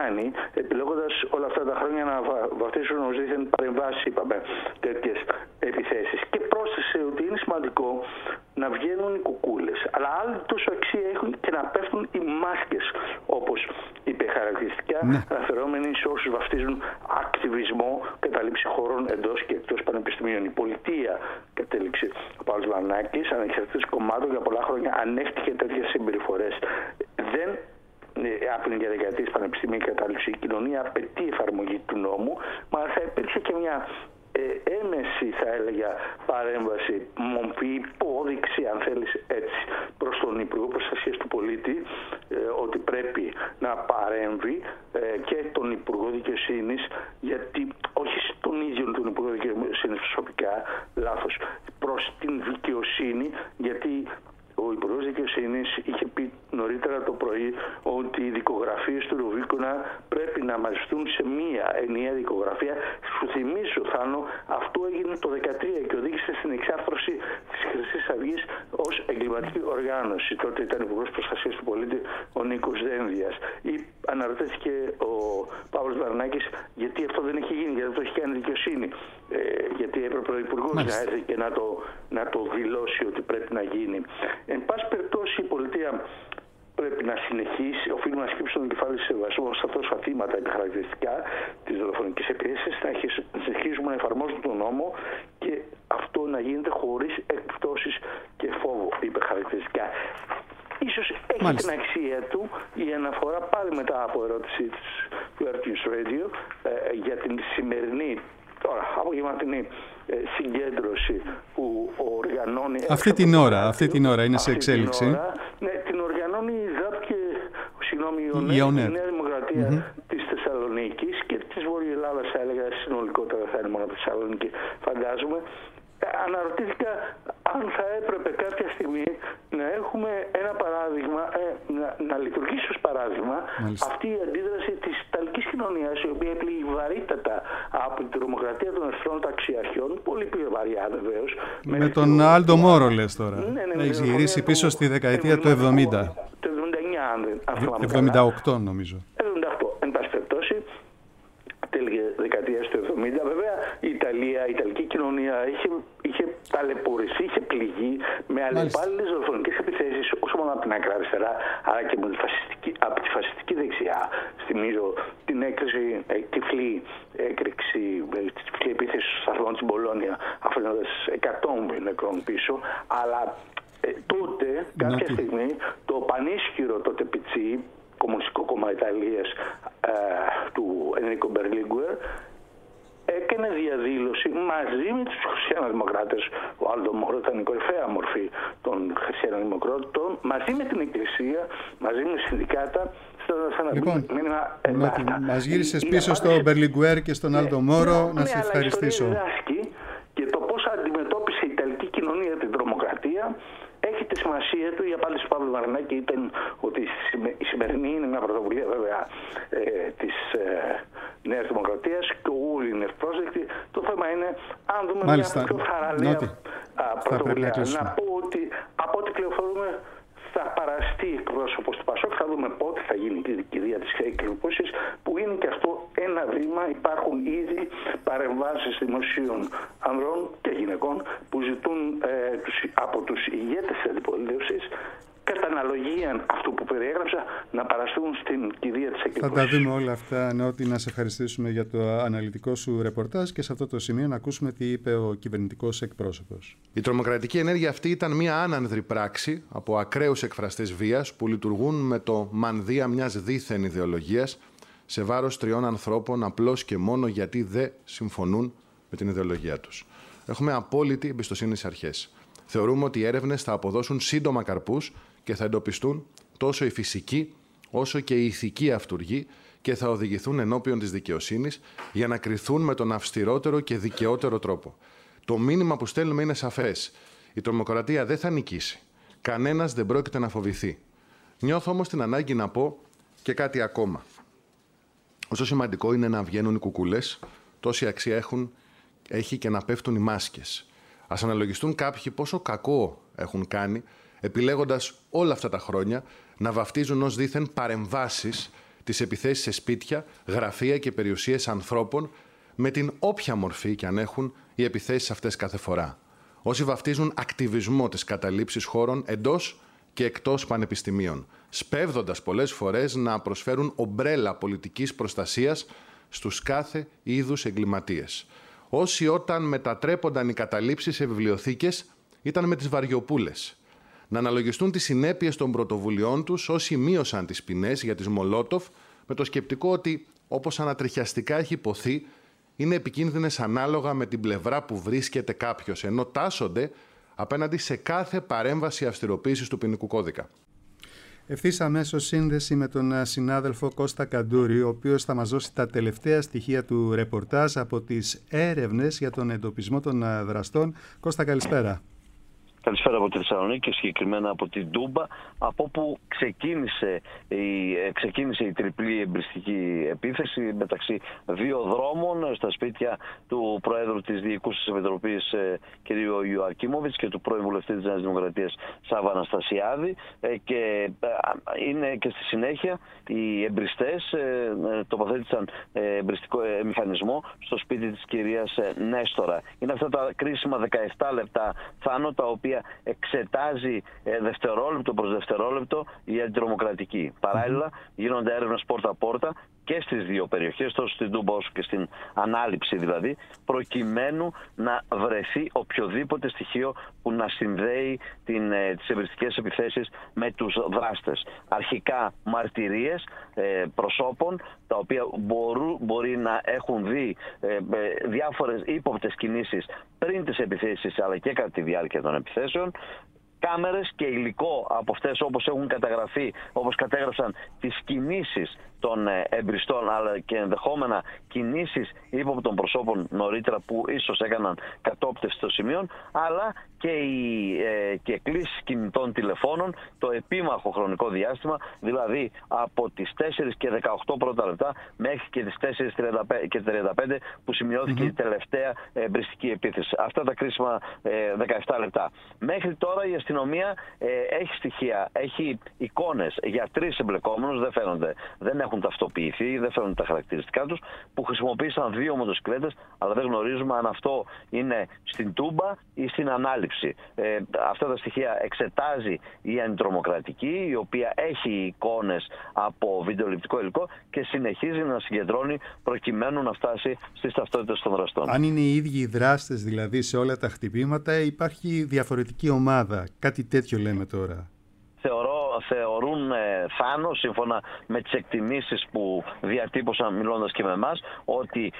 κάνει, επιλέγοντας όλα αυτά τα χρόνια να βαφτίσουν ως δίθεν παρεμβάσεις, είπαμε, τέτοιες επιθέσεις. Και πρόσθεσε ότι είναι σημαντικό να βγαίνουν οι κουκούλες, αλλά άλλη τόσο αξία έχουν και να πέφτουν οι μάσκες, όπως είπε χαρακτηριστικά, αναφερόμενοι σε όσους βαφτίζουν ακτιβισμό καταλήψη χώρων εντός και εκτός πανεπιστημίων. Η πολιτεία, κατέληξε ο Παύλος Βαρνάκης, ανεξαρτήτως κομμάτων, για πολλά χρόνια ανέχτηκε τέτοιες συμπεριφορές. Δεν άπεινε για δεκαετίες πανεπιστημιακή κατάληψη. Η κοινωνία απαιτεί εφαρμογή του νόμου, μα θα υπήρξε και μια έμεση, θα έλεγα, παρέμβαση, μορφή, υπόδειξη, αν θέλεις έτσι, προς τον Υπουργό Προστασίας του Πολίτη, ότι πρέπει να παρέμβει και τον Υπουργό Δικαιοσύνης, γιατί όχι στον ίδιο τον Υπουργό Δικαιοσύνης προσωπικά, λάθος, προς την δικαιοσύνη, γιατί ο Υπουργός Δικαιοσύνης είχε πει νωρίτερα το πρωί ότι οι δικογραφίες του Ρουβίκονα πρέπει να μαζευτούν σε μία ενιαία δικογραφία. Σου θυμίζω, Θάνο, αυτό έγινε το 2013 και οδήγησε στην εξάρθρωση της Χρυσής Αυγής ως εγκληματική οργάνωση. Τότε ήταν Υπουργός Προστασίας του Πολίτη ο Νίκος Δένδιας. Αναρωτήθηκε ο Παύλος Βαρνάκης γιατί αυτό δεν έχει γίνει, γιατί αυτό έχει κάνει δικαιοσύνη. Γιατί έπρεπε ο Υπουργός να έρθει και να το δηλώσει ότι πρέπει να γίνει. Εν πάση περιπτώσει, η πολιτεία πρέπει να συνεχίσει, οφείλουμε να σκύψουμε τον κεφάλι σεβασμό στα τόσα θύματα και χαρακτηριστικά της δολοφονικής επίθεσης, να συνεχίσουμε να εφαρμόζουμε τον νόμο και αυτό να γίνεται χωρίς εκπτώσεις και φόβο, είπε χαρακτηριστικά. Ίσως έχει την αξία του η αναφορά πάλι μετά από ερώτηση του Earth News Radio για την σημερινή, τώρα απογευματινή συγκέντρωση που οργανώνει... Αυτή την ώρα είναι σε εξέλιξη. Ναι, την οργανώνει η ΔΑΠ και η Νέα Δημοκρατία της Θεσσαλονίκης και της Βόρειας Ελλάδας, θα έλεγα, συνολικότερα, θα είναι μόνο από τη Θεσσαλονίκη, φαντάζομαι. Αναρωτήθηκα αν θα έπρεπε κάποια στιγμή να έχουμε ένα παράδειγμα, να λειτουργήσει ως παράδειγμα αυτή η αντίδραση της Ιταλικής κοινωνίας, η οποία επλήγει βαρύτατα από την τρομοκρατία των εχθρών ταξιαρχιών, πολύ πιο βαριά βεβαίως. Με τον Άλντο Μόρο λες τώρα. Έχεις γυρίσει πίσω στη δεκαετία του 70. Το 79, 78 νομίζω. 78, εν πάση περιπτώσει. Τέλη δεκαετίας του 70. Βέβαια η Ιταλική κοινωνία είχε ταλαιπωρηθεί, είχε πληγεί με αλλεπάλληλες δολοφονικές επιθέσεις όσο μόνο από την άκρα αριστερά, αλλά και από τη φασιστική δεξιά. Θυμίζω την τυφλή επίθεση στο σταθμό της Μπολόνια, αφήνοντας 100 νεκρών πίσω, αλλά τότε κάποια στιγμή το πανίσχυρο τότε πιτσί, Κομμουνιστικό Κόμμα Ιταλίας του Ενρίκο Μπερλίνγκουερ, έκανε διαδήλωση μαζί με τους χριστιανοδημοκράτες. Ο Άλντο Μόρο ήταν η κορυφαία μορφή των χριστιανοδημοκράτων, μαζί με την Εκκλησία, μαζί με συνδικάτα. Λοιπόν, μας γύρισες πίσω στο Μπερλίνγκουερ και στον Άλντο Μόρο, να σε ευχαριστήσω. Και το πώς αντιμετώπισε η Ιταλική κοινωνία την τρομοκρατία έχει τη σημασία του. Η απάντηση του Παύλου Βαρνάκη ήταν ότι η σημερινή είναι μια πρωτοβουλία βέβαια της Νέας Δημοκρατίας και όλοι είναι ευπρόσδεκτοι. Το θέμα είναι αν δούμε μια πιο θαραλέα πρωτοβουλία. Να πω ότι από ό,τι πληροφορούμε θα παραστεί εκπρόσωπος του ΠΑΣΟΚ, θα δούμε πότε θα γίνει η κηδεία της εκκληπώσης, που είναι και αυτό ένα βήμα. Υπάρχουν ήδη παρεμβάσεις δημοσίων ανδρών και γυναικών που ζητούν από τους ηγέτες της αντιπολίτευσης, κατά αναλογία αυτού που περιέγραψα, να παραστούν στην κηδεία της εκκληπώσης. Θα τα δούμε όλα αυτά, Νότι, να σε ευχαριστήσουμε για το αναλυτικό σου ρεπορτάζ και σε αυτό το σημείο να ακούσουμε τι είπε ο κυβερνητικός εκπρόσωπος. Η τρομοκρατική ενέργεια αυτή ήταν μια άνανδρη πράξη από ακραίους εκφραστές βίας που λειτουργούν με το μανδύα μιας δίθεν ιδεολογίας σε βάρος 3 ανθρώπων απλώς και μόνο γιατί δεν συμφωνούν με την ιδεολογία τους. Έχουμε απόλυτη εμπιστοσύνη στις αρχές. Θεωρούμε ότι οι έρευνες θα αποδώσουν σύντομα καρπούς και θα εντοπιστούν τόσο η φυσική όσο και η ηθική αυτουργοί και θα οδηγηθούν ενώπιον της δικαιοσύνης για να κριθούν με τον αυστηρότερο και δικαιότερο τρόπο. Το μήνυμα που στέλνουμε είναι σαφές. Η τρομοκρατία δεν θα νικήσει. Κανένας δεν πρόκειται να φοβηθεί. Νιώθω όμως την ανάγκη να πω και κάτι ακόμα. Όσο σημαντικό είναι να βγαίνουν οι κουκούλες, τόση αξία έχει και να πέφτουν οι μάσκες. Ας αναλογιστούν κάποιοι πόσο κακό έχουν κάνει, επιλέγοντας όλα αυτά τα χρόνια να βαφτίζουν ως δίθεν παρεμβάσεις τις επιθέσεις σε σπίτια, γραφεία και περιουσίες ανθρώπων, με την όποια μορφή κι αν έχουν οι επιθέσεις αυτές κάθε φορά. Όσοι βαφτίζουν ακτιβισμό τις καταλήψεις χώρων εντός και εκτός πανεπιστημίων, σπέβδοντας πολλές φορές να προσφέρουν ομπρέλα πολιτικής προστασίας στους κάθε είδους εγκληματίες. Όσοι όταν μετατρέπονταν οι καταλήψεις σε βιβλιοθήκες ήταν με τις βαριοπούλες. Να αναλογιστούν τις συνέπειες των πρωτοβουλειών τους όσοι μείωσαν τις ποινές για τις Μολότοφ με το σκεπτικό ότι, όπως ανατριχιαστικά έχει υποθεί, είναι επικίνδυνες ανάλογα με την πλευρά που βρίσκεται κάποιος, ενώ τάσσονται απέναντι σε κάθε παρέμβαση αυστηροποίησης του ποινικού κώδικα. Ευθύς αμέσως σύνδεση με τον συνάδελφο Κώστα Καντούρη, ο οποίος θα μας δώσει τα τελευταία στοιχεία του ρεπορτάζ από τις έρευνες για τον εντοπισμό των δραστών. Κώστα, καλησπέρα από τη Θεσσαλονίκη και συγκεκριμένα από την Τούμπα, από όπου ξεκίνησε η τριπλή εμπριστική επίθεση μεταξύ δύο δρόμων στα σπίτια του Προέδρου της Διοικούσης Επιτροπής κ. Ιωακίμοβιτς και του πρώην βουλευτή της Νέας Δημοκρατίας Σάββα Αναστασιάδη, και είναι και στη συνέχεια οι εμπριστές τοποθέτησαν εμπριστικό μηχανισμό στο σπίτι της κυρίας Νέστορα. Είναι αυτά τα κρίσιμα 17 λεπτά, Θάνο, τα οποία εξετάζει δευτερόλεπτο προς δευτερόλεπτο η αντιτρομοκρατική. Παράλληλα γίνονται έρευνες πόρτα-πόρτα και στις δύο περιοχές, τόσο στην Τούμπα όσο και στην Ανάληψη δηλαδή, προκειμένου να βρεθεί οποιοδήποτε στοιχείο που να συνδέει τις εμπριστικές επιθέσεις με τους δράστες. Αρχικά μαρτυρίες προσώπων, τα οποία μπορεί να έχουν δει διάφορες ύποπτες κινήσεις πριν τις επιθέσεις αλλά και κατά τη διάρκεια των επιθέσεων. Κάμερες και υλικό από αυτές όπως έχουν καταγραφεί, όπως κατέγραψαν τις κινήσεις των εμπριστών, αλλά και ενδεχόμενα κινήσεις ύποπτων προσώπων νωρίτερα που ίσως έκαναν κατόπτευση των σημείων, αλλά και κλήσεις κινητών τηλεφώνων το επίμαχο χρονικό διάστημα, δηλαδή από τις 4 και 18 πρώτα λεπτά μέχρι και τις 4 και 35 που σημειώθηκε η τελευταία εμπριστική επίθεση. Αυτά τα κρίσιμα 17 λεπτά. Μέχρι τώρα η αστυνομία έχει στοιχεία, έχει εικόνες για 3 εμπλεκόμενους, δεν έχουν ταυτοποιηθεί, δεν φέρνουν τα χαρακτηριστικά τους, που χρησιμοποίησαν 2 μοτοσυκλέτες, αλλά δεν γνωρίζουμε αν αυτό είναι στην Τούμπα ή στην Ανάληψη. Αυτά τα στοιχεία εξετάζει η αντιτρομοκρατική, η οποία έχει εικόνες από βιντεοληπτικό υλικό και συνεχίζει να συγκεντρώνει προκειμένου να φτάσει στις ταυτότητες των δραστών. Αν είναι οι ίδιοι οι δράστες δηλαδή σε όλα τα χτυπήματα, υπάρχει διαφορετική ομάδα. Κάτι τέτοιο λέμε τώρα. Θεωρούν, Θάνο, σύμφωνα με τις εκτιμήσεις που διατύπωσαν μιλώντας και με εμάς, ότι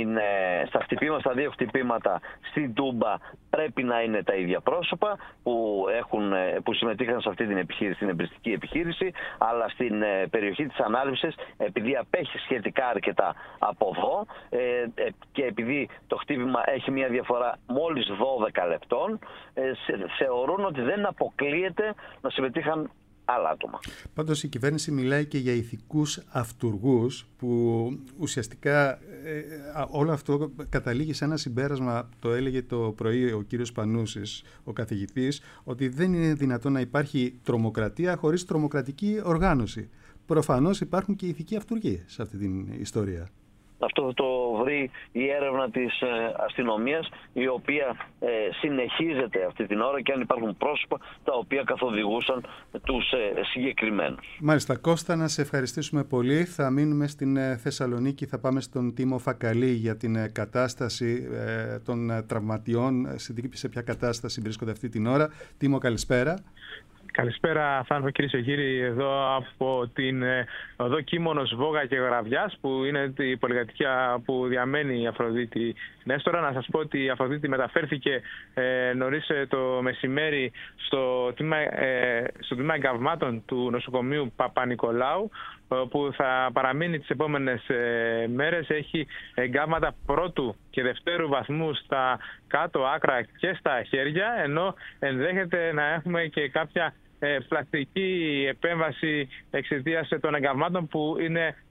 στα 2 χτυπήματα στην Τούμπα πρέπει να είναι τα ίδια πρόσωπα που συμμετείχαν σε αυτή την επιχείρηση, την εμπριστική επιχείρηση, αλλά στην περιοχή της Ανάληψης, επειδή απέχει σχετικά αρκετά από εδώ και επειδή το χτύπημα έχει μια διαφορά μόλις 12 λεπτών, θεωρούν ότι δεν αποκλείεται να συμμετείχαν άλλα άτομα. Πάντως η κυβέρνηση μιλάει και για ηθικούς αυτουργούς, που ουσιαστικά όλο αυτό καταλήγει σε ένα συμπέρασμα, το έλεγε το πρωί ο κύριος Πανούσης, ο καθηγητής, ότι δεν είναι δυνατόν να υπάρχει τρομοκρατία χωρίς τρομοκρατική οργάνωση. Προφανώς υπάρχουν και ηθικοί αυτουργοί σε αυτή την ιστορία. Αυτό θα το βρει η έρευνα της αστυνομίας, η οποία συνεχίζεται αυτή την ώρα, και αν υπάρχουν πρόσωπα τα οποία καθοδηγούσαν τους συγκεκριμένους. Μάλιστα, Κώστα, να σε ευχαριστήσουμε πολύ. Θα μείνουμε στην Θεσσαλονίκη, θα πάμε στον Τίμο Φακαλή για την κατάσταση των τραυματιών. Σε ποια κατάσταση βρίσκονται αυτή την ώρα. Τίμο, καλησπέρα. Καλησπέρα, Θάνο, κυρίες και κύριοι, εδώ από την οδό Κίμωνος, Βόγα και Γραβιάς, που είναι η πολυκατοικία που διαμένει η Αφροδίτη Νέστορα. Να σας πω ότι η Αφροδίτη μεταφέρθηκε νωρίς το μεσημέρι στο τμήμα εγκαυμάτων του νοσοκομείου Παπα-Νικολάου, που θα παραμείνει τις επόμενες μέρες. Έχει εγκάμματα πρώτου και δευτέρου βαθμού στα κάτω άκρα και στα χέρια, ενώ ενδέχεται να έχουμε και κάποια πλαστική επέμβαση εξαιτίας των εγκαυμάτων που είναι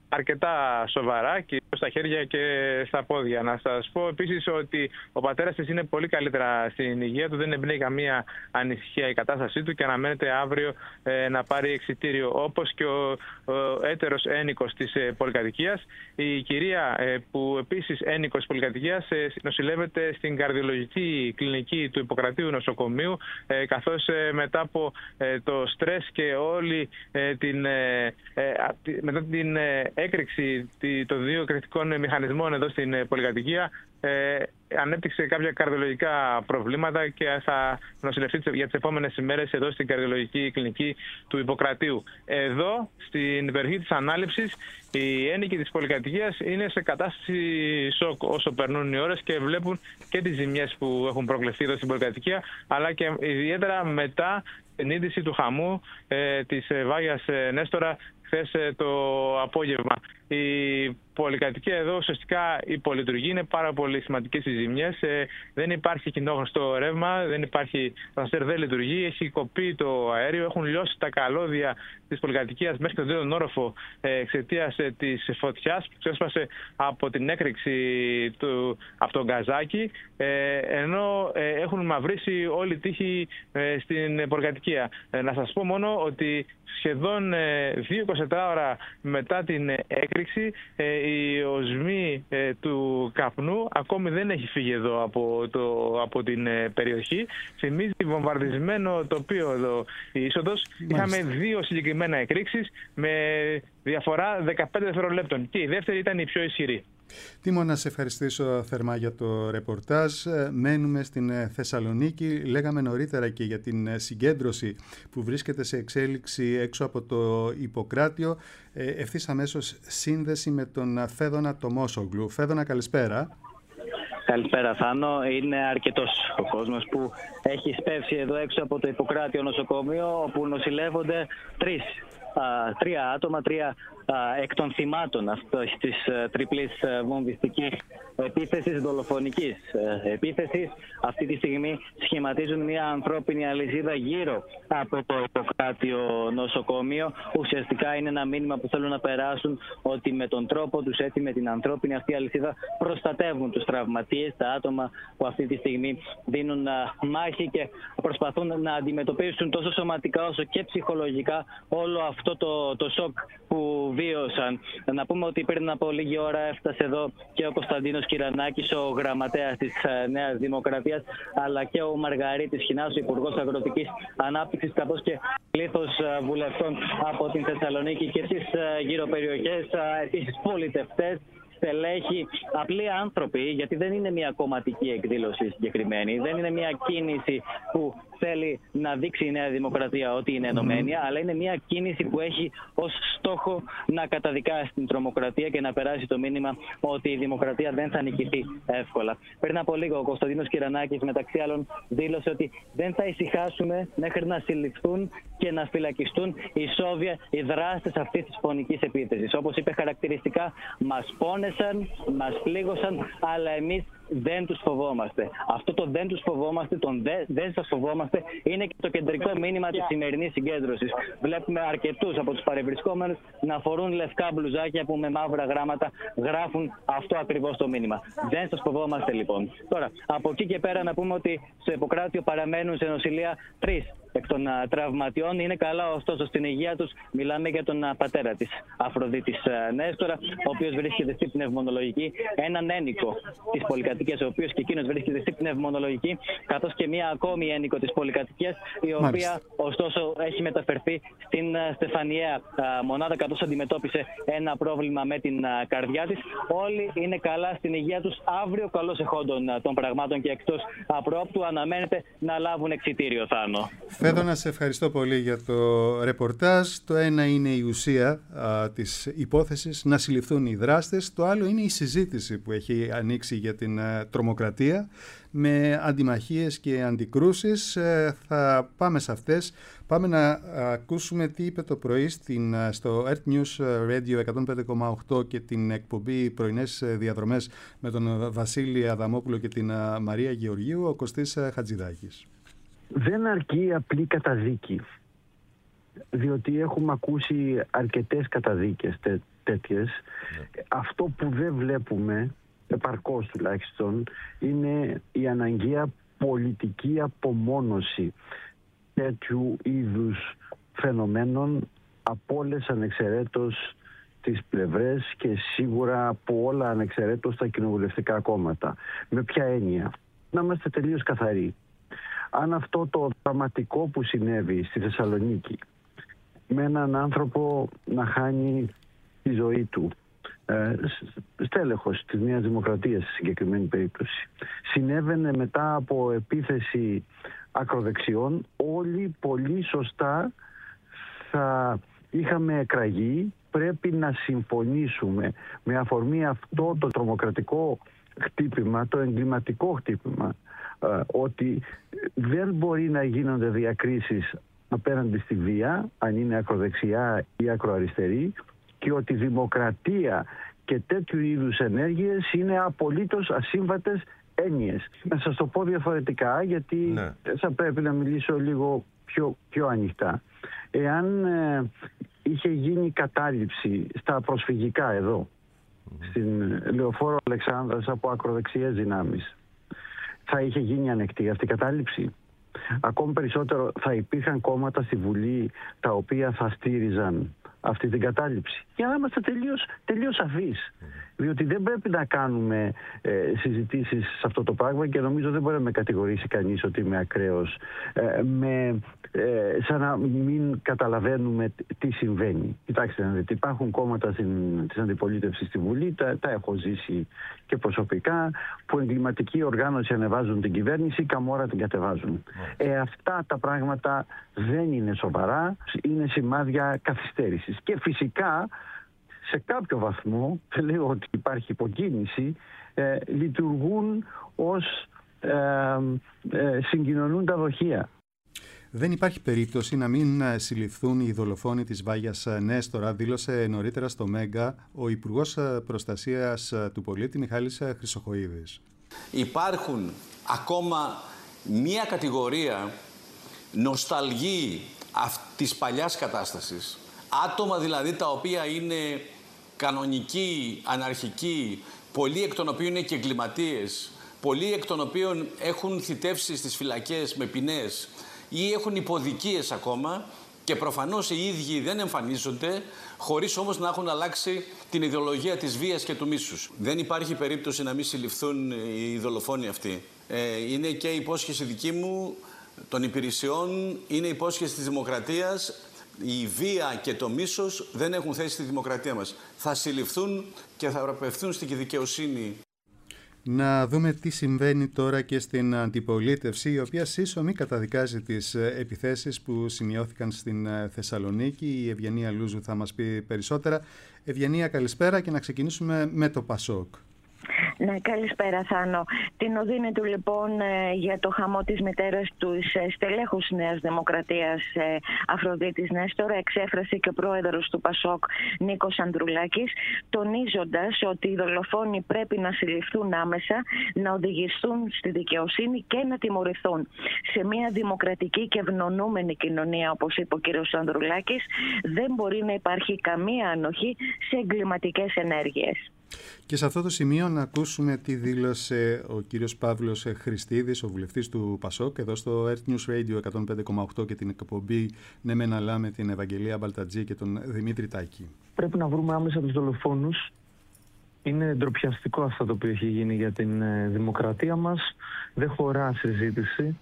αρκετά σοβαρά, κυρίως στα χέρια και στα πόδια. Να σας πω επίσης ότι ο πατέρας της είναι πολύ καλύτερα στην υγεία του, δεν εμπνέει καμία ανησυχία η κατάστασή του και αναμένεται αύριο να πάρει εξιτήριο, όπως και ο έτερος ένικος της πολυκατοικίας. Η κυρία, που επίσης ένικος της πολυκατοικίας, νοσηλεύεται στην καρδιολογική κλινική του Ιπποκρατείου νοσοκομείου, καθώς μετά από το στρες και όλη μετά την έκρηξη των δύο εκρηκτικών μηχανισμών εδώ στην πολυκατοικία, ανέπτυξε κάποια καρδιολογικά προβλήματα και θα νοσηλευτεί για τις επόμενες ημέρες εδώ στην καρδιολογική κλινική του Ιπποκρατείου. Εδώ, στην περιοχή της ανάληψης, οι ένοικοι της πολυκατοικίας είναι σε κατάσταση σοκ όσο περνούν οι ώρες και βλέπουν και τις ζημιές που έχουν προκληθεί εδώ στην πολυκατοικία, αλλά και ιδιαίτερα μετά την είδηση του χαμού της Βάγιας Νέστορα χθες το απόγευμα. Η πολυκατοικία εδώ ουσιαστικά υπολειτουργεί, είναι πάρα πολύ σημαντικές οι ζημιές. Δεν υπάρχει κοινόχρηστο ρεύμα, δεν υπάρχει τρανσφέρ, δεν λειτουργεί, έχει κοπεί το αέριο, έχουν λιώσει τα καλώδια της πολυκατοικίας μέχρι τον τρίτον όροφο εξαιτίας της φωτιάς που ξέσπασε από την έκρηξη από τον γκαζάκι, ενώ έχουν μαυρίσει όλη η τύχη στην πολυκατοικία. Να σας πω μόνο ότι σχεδόν 2-24 ώρα μετά την έκρηξη, η οσμή του καπνού ακόμη δεν έχει φύγει εδώ από την περιοχή. Θυμίζει βομβαρδισμένο τοπίο εδώ η είσοδος. Είχαμε 2 συγκεκριμένα εκρήξεις με διαφορά 15 δευτερολέπτων και η δεύτερη ήταν η πιο ισχυρή. Τίμω, να σε ευχαριστήσω θερμά για το ρεπορτάζ. Μένουμε στην Θεσσαλονίκη. Λέγαμε νωρίτερα και για την συγκέντρωση που βρίσκεται σε εξέλιξη έξω από το Ιπποκράτιο. Ευθύς αμέσως σύνδεση με τον Φέδωνα Τομόσογλου. Φέδωνα, καλησπέρα. Καλησπέρα, Θάνο. Είναι αρκετός ο κόσμος που έχει σπεύσει εδώ έξω από το Ιπποκράτιο νοσοκομείο, όπου νοσηλεύονται 3 άτομα, 3 εκ των θυμάτων αυτής της τριπλής βομβιστικής επίθεσης, δολοφονικής επίθεσης. Αυτή τη στιγμή σχηματίζουν μια ανθρώπινη αλυσίδα γύρω από το Ιπποκράτιο νοσοκομείο. Ουσιαστικά είναι ένα μήνυμα που θέλουν να περάσουν, ότι με τον τρόπο τους, έτσι, με την ανθρώπινη αυτή αλυσίδα, προστατεύουν τους τραυματίες, τα άτομα που αυτή τη στιγμή δίνουν μάχη και προσπαθούν να αντιμετωπίσουν τόσο σωματικά όσο και ψυχολογικά όλο αυτό το σοκ που βίωσαν. Να πούμε ότι πριν από λίγη ώρα έφτασε εδώ και ο Κωνσταντίνος Κυρανάκης, ο γραμματέας της Νέας Δημοκρατίας, αλλά και ο Μαργαρίτης Χινάς, ο Υπουργός Αγροτικής Ανάπτυξης, καθώς και πλήθος βουλευτών από την Θεσσαλονίκη και τις γύρω περιοχές, επίσης πολιτευτές, στελέχη, απλοί άνθρωποι, γιατί δεν είναι μια κομματική εκδήλωση συγκεκριμένη, δεν είναι μια κίνηση που θέλει να δείξει η Νέα Δημοκρατία ότι είναι ενωμένη, αλλά είναι μια κίνηση που έχει ως στόχο να καταδικάσει την τρομοκρατία και να περάσει το μήνυμα ότι η δημοκρατία δεν θα νικηθεί εύκολα. Πριν από λίγο ο Κωνσταντίνος Κυρανάκης, μεταξύ άλλων, δήλωσε ότι δεν θα ησυχάσουμε μέχρι να συλληφθούν και να φυλακιστούν οι δράστες αυτής της φωνικής επίθεσης. Όπως είπε χαρακτηριστικά, μας πόνεσαν, μας πλήγωσαν, αλλά εμείς δεν τους φοβόμαστε. Αυτό το δεν τους φοβόμαστε, δεν σας φοβόμαστε, είναι και το κεντρικό μήνυμα της σημερινής συγκέντρωσης. Βλέπουμε αρκετούς από τους παρευρισκόμενους να φορούν λευκά μπλουζάκια που με μαύρα γράμματα γράφουν αυτό ακριβώς το μήνυμα. Δεν σας φοβόμαστε, λοιπόν. Τώρα, από εκεί και πέρα να πούμε ότι στο Ιπποκράτιο παραμένουν σε νοσηλεία 3 εκ των τραυματιών. Είναι καλά, ωστόσο, στην υγεία τους. Μιλάμε για τον πατέρα της Αφροδίτης Νέστορα, ο οποίος βρίσκεται στην πνευμονολογική, έναν ένικο της πολυκατοικίας, ο οποίος και εκείνος βρίσκεται στην πνευμονολογική, καθώς και μία ακόμη ένικο της πολυκατοικίας, η οποία ωστόσο έχει μεταφερθεί στην Στεφανιαία μονάδα, καθώς αντιμετώπισε ένα πρόβλημα με την καρδιά της. Όλοι είναι καλά στην υγεία τους. Αύριο, καλώς εχόντων των πραγμάτων και εκτός απρόπτου, αναμένεται να λάβουν εξιτήριο, Θάνο. Φέδωνα, σε ευχαριστώ πολύ για το ρεπορτάζ. Το ένα είναι η ουσία της υπόθεσης, να συλληφθούν οι δράστες. Το άλλο είναι η συζήτηση που έχει ανοίξει για την τρομοκρατία με αντιμαχίες και αντικρούσεις. Θα πάμε σε αυτές. Πάμε να ακούσουμε τι είπε το πρωί στο Earth News Radio 105,8 και την εκπομπή Πρωινές Διαδρομές με τον Βασίλη Αδαμόπουλο και την Μαρία Γεωργίου, ο Κωστής Χατζηδάκης. Δεν αρκεί απλή καταδίκη, διότι έχουμε ακούσει αρκετές καταδίκες τέτοιες. Αυτό που δεν βλέπουμε, επαρκώς τουλάχιστον, είναι η αναγκαία πολιτική απομόνωση τέτοιου είδους φαινομένων από όλες ανεξαιρέτως τις πλευρές και σίγουρα από όλα ανεξαιρέτως τα κοινοβουλευτικά κόμματα. Με ποια έννοια? Να είμαστε τελείως καθαροί. Αν αυτό το δραματικό που συνέβη στη Θεσσαλονίκη, με έναν άνθρωπο να χάνει τη ζωή του, στέλεχος της Νέας Δημοκρατίας στη συγκεκριμένη περίπτωση, συνέβαινε μετά από επίθεση ακροδεξιών, όλοι πολύ σωστά θα είχαμε εκραγεί. Πρέπει να συμφωνήσουμε με αφορμή αυτό το τρομοκρατικό χτύπημα, το εγκληματικό χτύπημα, ότι δεν μπορεί να γίνονται διακρίσεις απέναντι στη βία, αν είναι ακροδεξιά ή ακροαριστερή, και ότι η δημοκρατία και τέτοιου είδους ενέργειες είναι απολύτως ασύμβατες έννοιες. Να σας το πω διαφορετικά, γιατί θα πρέπει να μιλήσω λίγο πιο ανοιχτά. Εάν είχε γίνει κατάληψη στα προσφυγικά εδώ, στην Λεωφόρο Αλεξάνδρας από ακροδεξιές δυνάμεις, θα είχε γίνει ανεκτή αυτή η κατάληψη? Ακόμη περισσότερο, θα υπήρχαν κόμματα στη Βουλή τα οποία θα στήριζαν αυτή την κατάληψη? Για να είμαστε τελείως σαφείς. Διότι δεν πρέπει να κάνουμε συζητήσεις σε αυτό το πράγμα, και νομίζω δεν μπορεί να με κατηγορήσει κανείς ότι είμαι ακραίος, σαν να μην καταλαβαίνουμε τι συμβαίνει. Κοιτάξτε, υπάρχουν κόμματα της αντιπολίτευσης στη Βουλή, τα έχω ζήσει και προσωπικά, που εγκληματική οργάνωση ανεβάζουν την κυβέρνηση, καμόρα την κατεβάζουν. Αυτά τα πράγματα δεν είναι σοβαρά, είναι σημάδια καθυστέρησης. Και φυσικά, σε κάποιο βαθμό, δεν λέω ότι υπάρχει υποκίνηση, λειτουργούν ως συγκοινωνούν τα δοχεία. Δεν υπάρχει περίπτωση να μην συλληφθούν οι δολοφόνοι της Βάγιας Νέστορα, δήλωσε νωρίτερα στο Μέγκα ο Υπουργός Προστασίας του Πολίτη Μιχάλης Χρυσοχοΐδης. Υπάρχουν ακόμα μία κατηγορία νοσταλγή της παλιάς κατάστασης. Άτομα δηλαδή τα οποία είναι κανονικοί, αναρχικοί, πολλοί εκ των οποίων είναι και εγκληματίες, πολλοί εκ των οποίων έχουν θητεύσει στις φυλακές με ποινές ή έχουν υποδικίες ακόμα, και προφανώς οι ίδιοι δεν εμφανίζονται, χωρίς όμως να έχουν αλλάξει την ιδεολογία της βίας και του μίσους. Δεν υπάρχει περίπτωση να μην συλληφθούν οι δολοφόνοι αυτοί. Είναι και υπόσχεση δική μου, των υπηρεσιών, είναι υπόσχεση της δημοκρατίας. Η βία και το μίσος δεν έχουν θέση στη δημοκρατία μας. Θα συλληφθούν και θα απευθούν στην δικαιοσύνη. Να δούμε τι συμβαίνει τώρα και στην αντιπολίτευση, η οποία σύσσωμη καταδικάζει τις επιθέσεις που σημειώθηκαν στην Θεσσαλονίκη. Η Ευγενία Λούζου θα μας πει περισσότερα. Ευγενία, καλησπέρα, και να ξεκινήσουμε με το Πασόκ. Ναι, καλησπέρα Θάνο. Την οδύνη του λοιπόν για το χαμό της μητέρας του στελέχους Νέας Δημοκρατίας Αφροδίτης Νέστορα εξέφρασε και ο πρόεδρος του Πασόκ Νίκος Ανδρουλάκης, τονίζοντας ότι οι δολοφόνοι πρέπει να συλληφθούν άμεσα, να οδηγηθούν στη δικαιοσύνη και να τιμωρηθούν. Σε μια δημοκρατική και ευνονούμενη κοινωνία, όπως είπε ο κ. Ανδρουλάκης, δεν μπορεί να υπάρχει καμία ανοχή σε εγκληματικές ενέργειες. Και σε αυτό το σημείο να ακούσουμε τι δήλωσε ο κύριος Παύλος Χριστίδης, ο βουλευτής του Πασόκ, εδώ στο Earth News Radio 105,8 και την εκπομπή «Ναι μεν αλλά» με την Ευαγγελία Μπαλτατζή και τον Δημήτρη Τάκη. Πρέπει να βρούμε άμεσα τους δολοφόνους. Είναι ντροπιαστικό αυτό το οποίο έχει γίνει για την δημοκρατία μας. Δεν χωρά συζήτηση.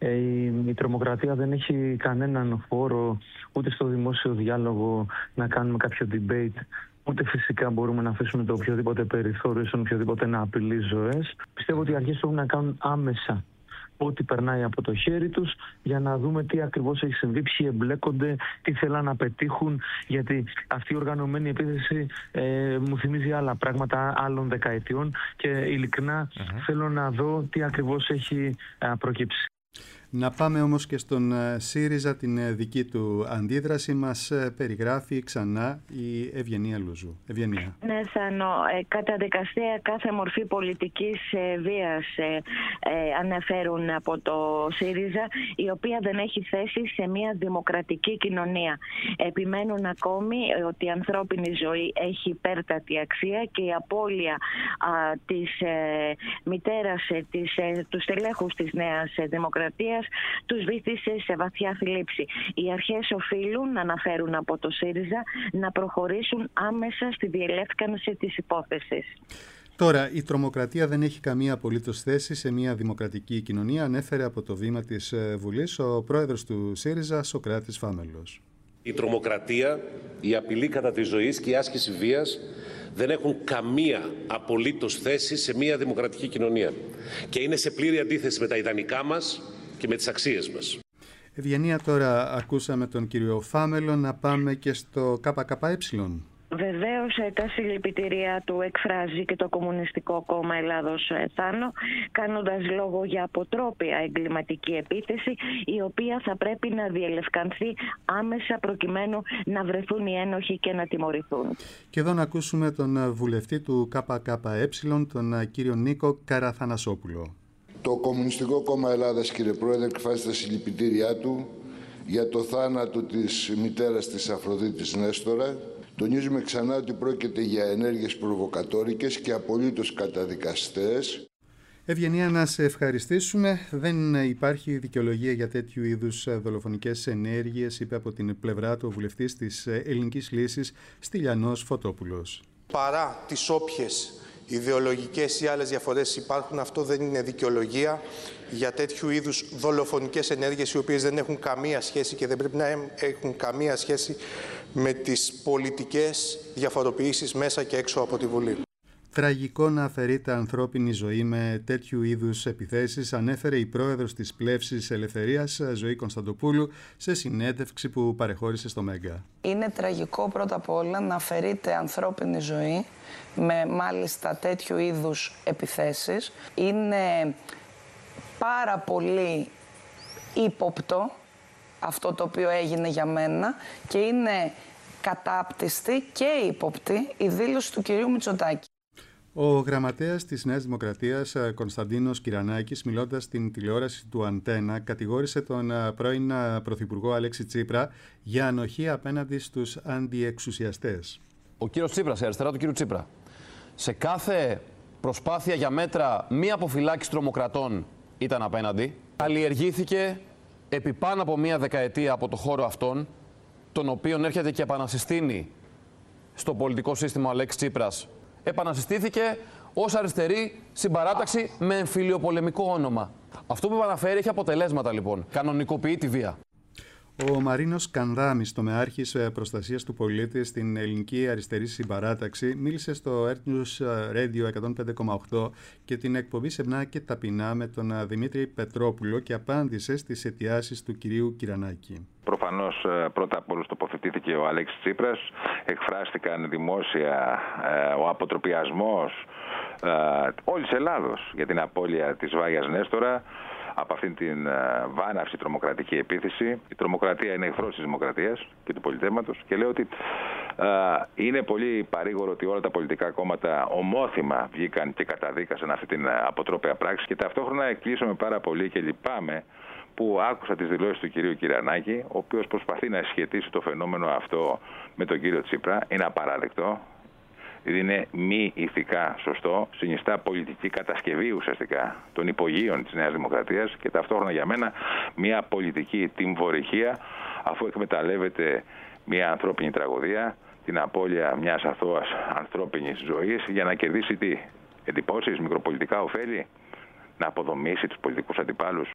Η τρομοκρατία δεν έχει κανέναν χώρο ούτε στο δημόσιο διάλογο να κάνουμε κάποιο debate, ούτε φυσικά μπορούμε να αφήσουμε το οποιοδήποτε περιθώριο στον οποιοδήποτε να απειλεί ζωές. Πιστεύω ότι οι αρχές πρέπει να κάνουν άμεσα ό,τι περνάει από το χέρι τους, για να δούμε τι ακριβώς έχει συμβεί, ποιοι εμπλέκονται, τι θέλαν να πετύχουν, γιατί αυτή η οργανωμένη επίθεση μου θυμίζει άλλα πράγματα άλλων δεκαετιών και ειλικρινά θέλω να δω τι ακριβώς έχει προκύψει. Να πάμε όμως και στον ΣΥΡΙΖΑ, την δική του αντίδραση. Μας περιγράφει ξανά η Ευγενία Λούζου. Ευγενία. Ναι, Θάνο, καταδικαστέα κάθε μορφή πολιτικής βίας αναφέρουν από το ΣΥΡΙΖΑ, η οποία δεν έχει θέση σε μια δημοκρατική κοινωνία. Επιμένουν ακόμη ότι η ανθρώπινη ζωή έχει υπέρτατη αξία και η απώλεια της μητέρας, του στελέχους της Νέας Δημοκρατίας, τους βήθησε σε βαθιά θλίψη. Οι αρχές οφείλουν, να αναφέρουν από το ΣΥΡΙΖΑ, να προχωρήσουν άμεσα στη διελεύκανση της υπόθεσης. Τώρα, η τρομοκρατία δεν έχει καμία απολύτως θέση σε μια δημοκρατική κοινωνία, ανέφερε από το βήμα της Βουλής ο πρόεδρος του ΣΥΡΙΖΑ, Σωκράτης Φάμελος. Η τρομοκρατία, η απειλή κατά της ζωής και η άσκηση βίας δεν έχουν καμία απολύτως θέση σε μια δημοκρατική κοινωνία και είναι σε πλήρη αντίθεση με τα ιδανικά μας και με τις αξίες μας. Ευγενία, τώρα ακούσαμε τον κύριο Φάμελο, να πάμε και στο ΚΚΕ. Βεβαίως τα συλληπιτήριά του εκφράζει και το Κομμουνιστικό Κόμμα Ελλάδος, Θάνο, κάνοντας λόγο για αποτρόπια εγκληματική επίθεση, η οποία θα πρέπει να διελευκανθεί άμεσα προκειμένου να βρεθούν οι ένοχοι και να τιμωρηθούν. Και εδώ να ακούσουμε τον βουλευτή του ΚΚΕ, τον κύριο Νίκο Καραθανασόπουλο. Το Κομμουνιστικό Κόμμα Ελλάδας, κύριε Πρόεδρε, εκφράζει τα συλληπιτήριά του για το θάνατο της μητέρας της Αφροδίτης Νέστορα. Τονίζουμε ξανά ότι πρόκειται για ενέργειες προβοκατόρικες και απολύτως καταδικαστές. Ευγενία, να σε ευχαριστήσουμε. Δεν υπάρχει δικαιολογία για τέτοιου είδους δολοφονικές ενέργειες, είπε από την πλευρά του ο βουλευτής της Ελληνικής Λύσης, Στυλιανός Φωτόπουλος. Παρά τις όποιες ιδεολογικές ή άλλες διαφορές υπάρχουν, αυτό δεν είναι δικαιολογία για τέτοιου είδους δολοφονικές ενέργειες, οι οποίες δεν έχουν καμία σχέση και δεν πρέπει να έχουν καμία σχέση με τις πολιτικές διαφοροποιήσεις μέσα και έξω από τη Βουλή. Τραγικό να αφαιρείται ανθρώπινη ζωή με τέτοιου είδους επιθέσεις, ανέφερε η πρόεδρος της Πλεύσης Ελευθερίας, Ζωή Κωνσταντοπούλου, σε συνέντευξη που παρεχώρησε στο Μέγκα. Είναι τραγικό πρώτα απ' όλα να αφαιρείται ανθρώπινη ζωή με μάλιστα τέτοιου είδους επιθέσεις. Είναι πάρα πολύ ύποπτο αυτό το οποίο έγινε για μένα και είναι κατάπτυστη και ύποπτη η δήλωση του κυρίου Μητσοτάκη. Ο γραμματέας της Νέας Δημοκρατίας, Κωνσταντίνος Κυρανάκης, μιλώντας στην τηλεόραση του Αντένα, κατηγόρησε τον πρώην Πρωθυπουργό Αλέξη Τσίπρα για ανοχή απέναντι στους αντιεξουσιαστές. Ο κύριος Τσίπρας, η αριστερά του κύριου Τσίπρα, σε κάθε προσπάθεια για μέτρα μη αποφυλάκηση τρομοκρατών ήταν απέναντι. Καλλιεργήθηκε επί πάνω από μία δεκαετία από το χώρο αυτόν, τον οποίον έρχεται και επανασυστήνει στο πολιτικό σύστημα ο Αλέξης Τσίπρας. Επανασυστήθηκε ως αριστερή συμπαράταξη με εμφυλιοπολεμικό όνομα. Αυτό που επαναφέρει έχει αποτελέσματα, λοιπόν. Κανονικοποιεί τη βία. Ο Μαρίνος Κανδάμης, τομεάρχης προστασίας του πολίτη στην Ελληνική Αριστερή Συμπαράταξη, μίλησε στο Earth News Radio 105,8 και την εκπομπή Σεμνά και Ταπεινά με τον Δημήτρη Πετρόπουλο και απάντησε στις αιτιάσεις του κυρίου Κυρανάκη. Προφανώς πρώτα απ' όλους τοποθετήθηκε ο Αλέξης Τσίπρας, εκφράστηκαν δημόσια ο αποτροπιασμός όλης Ελλάδος για την απώλεια της Βάγιας Νέστορα από αυτήν την βάναυση τρομοκρατική επίθεση. Η τρομοκρατία είναι εχθρός της δημοκρατίας και του πολιτεύματος και λέω ότι είναι πολύ παρήγορο ότι όλα τα πολιτικά κόμματα ομόθυμα βγήκαν και καταδίκασαν αυτή την αποτρόπαια πράξη και ταυτόχρονα εκκλείσαμε πάρα πολύ και λυπάμαι που άκουσα τις δηλώσεις του κυρίου Κυρανάκη, ο οποίος προσπαθεί να σχετίσει το φαινόμενο αυτό με τον κύριο Τσίπρα. Είναι απαράδεκτο. Είναι μη ηθικά σωστό, συνιστά πολιτική κατασκευή ουσιαστικά των υπογείων της Νέας Δημοκρατίας και ταυτόχρονα για μένα μια πολιτική τιμωρυχία, αφού εκμεταλλεύεται μια ανθρώπινη τραγωδία, την απώλεια μιας αθώας ανθρώπινης ζωής για να κερδίσει τι, εντυπώσεις, μικροπολιτικά ωφέλη, να αποδομήσει τους πολιτικούς αντιπάλους.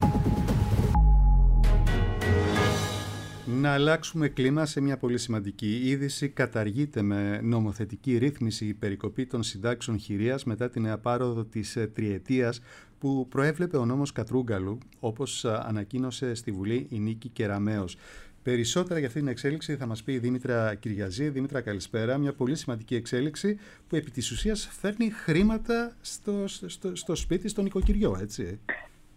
Να αλλάξουμε κλίμα σε μια πολύ σημαντική είδηση. Καταργείται με νομοθετική ρύθμιση η περικοπή των συντάξεων χειρίας μετά την απάροδο της τριετίας που προέβλεπε ο νόμος Κατρούγκαλου, όπως ανακοίνωσε στη Βουλή η Νίκη Κεραμέως. Περισσότερα για αυτή την εξέλιξη θα μας πει η Δήμητρα Κυριαζή. Δήμητρα, καλησπέρα. Μια πολύ σημαντική εξέλιξη που επί της ουσίας φέρνει χρήματα στο σπίτι, στο νοικοκυριό, έτσι.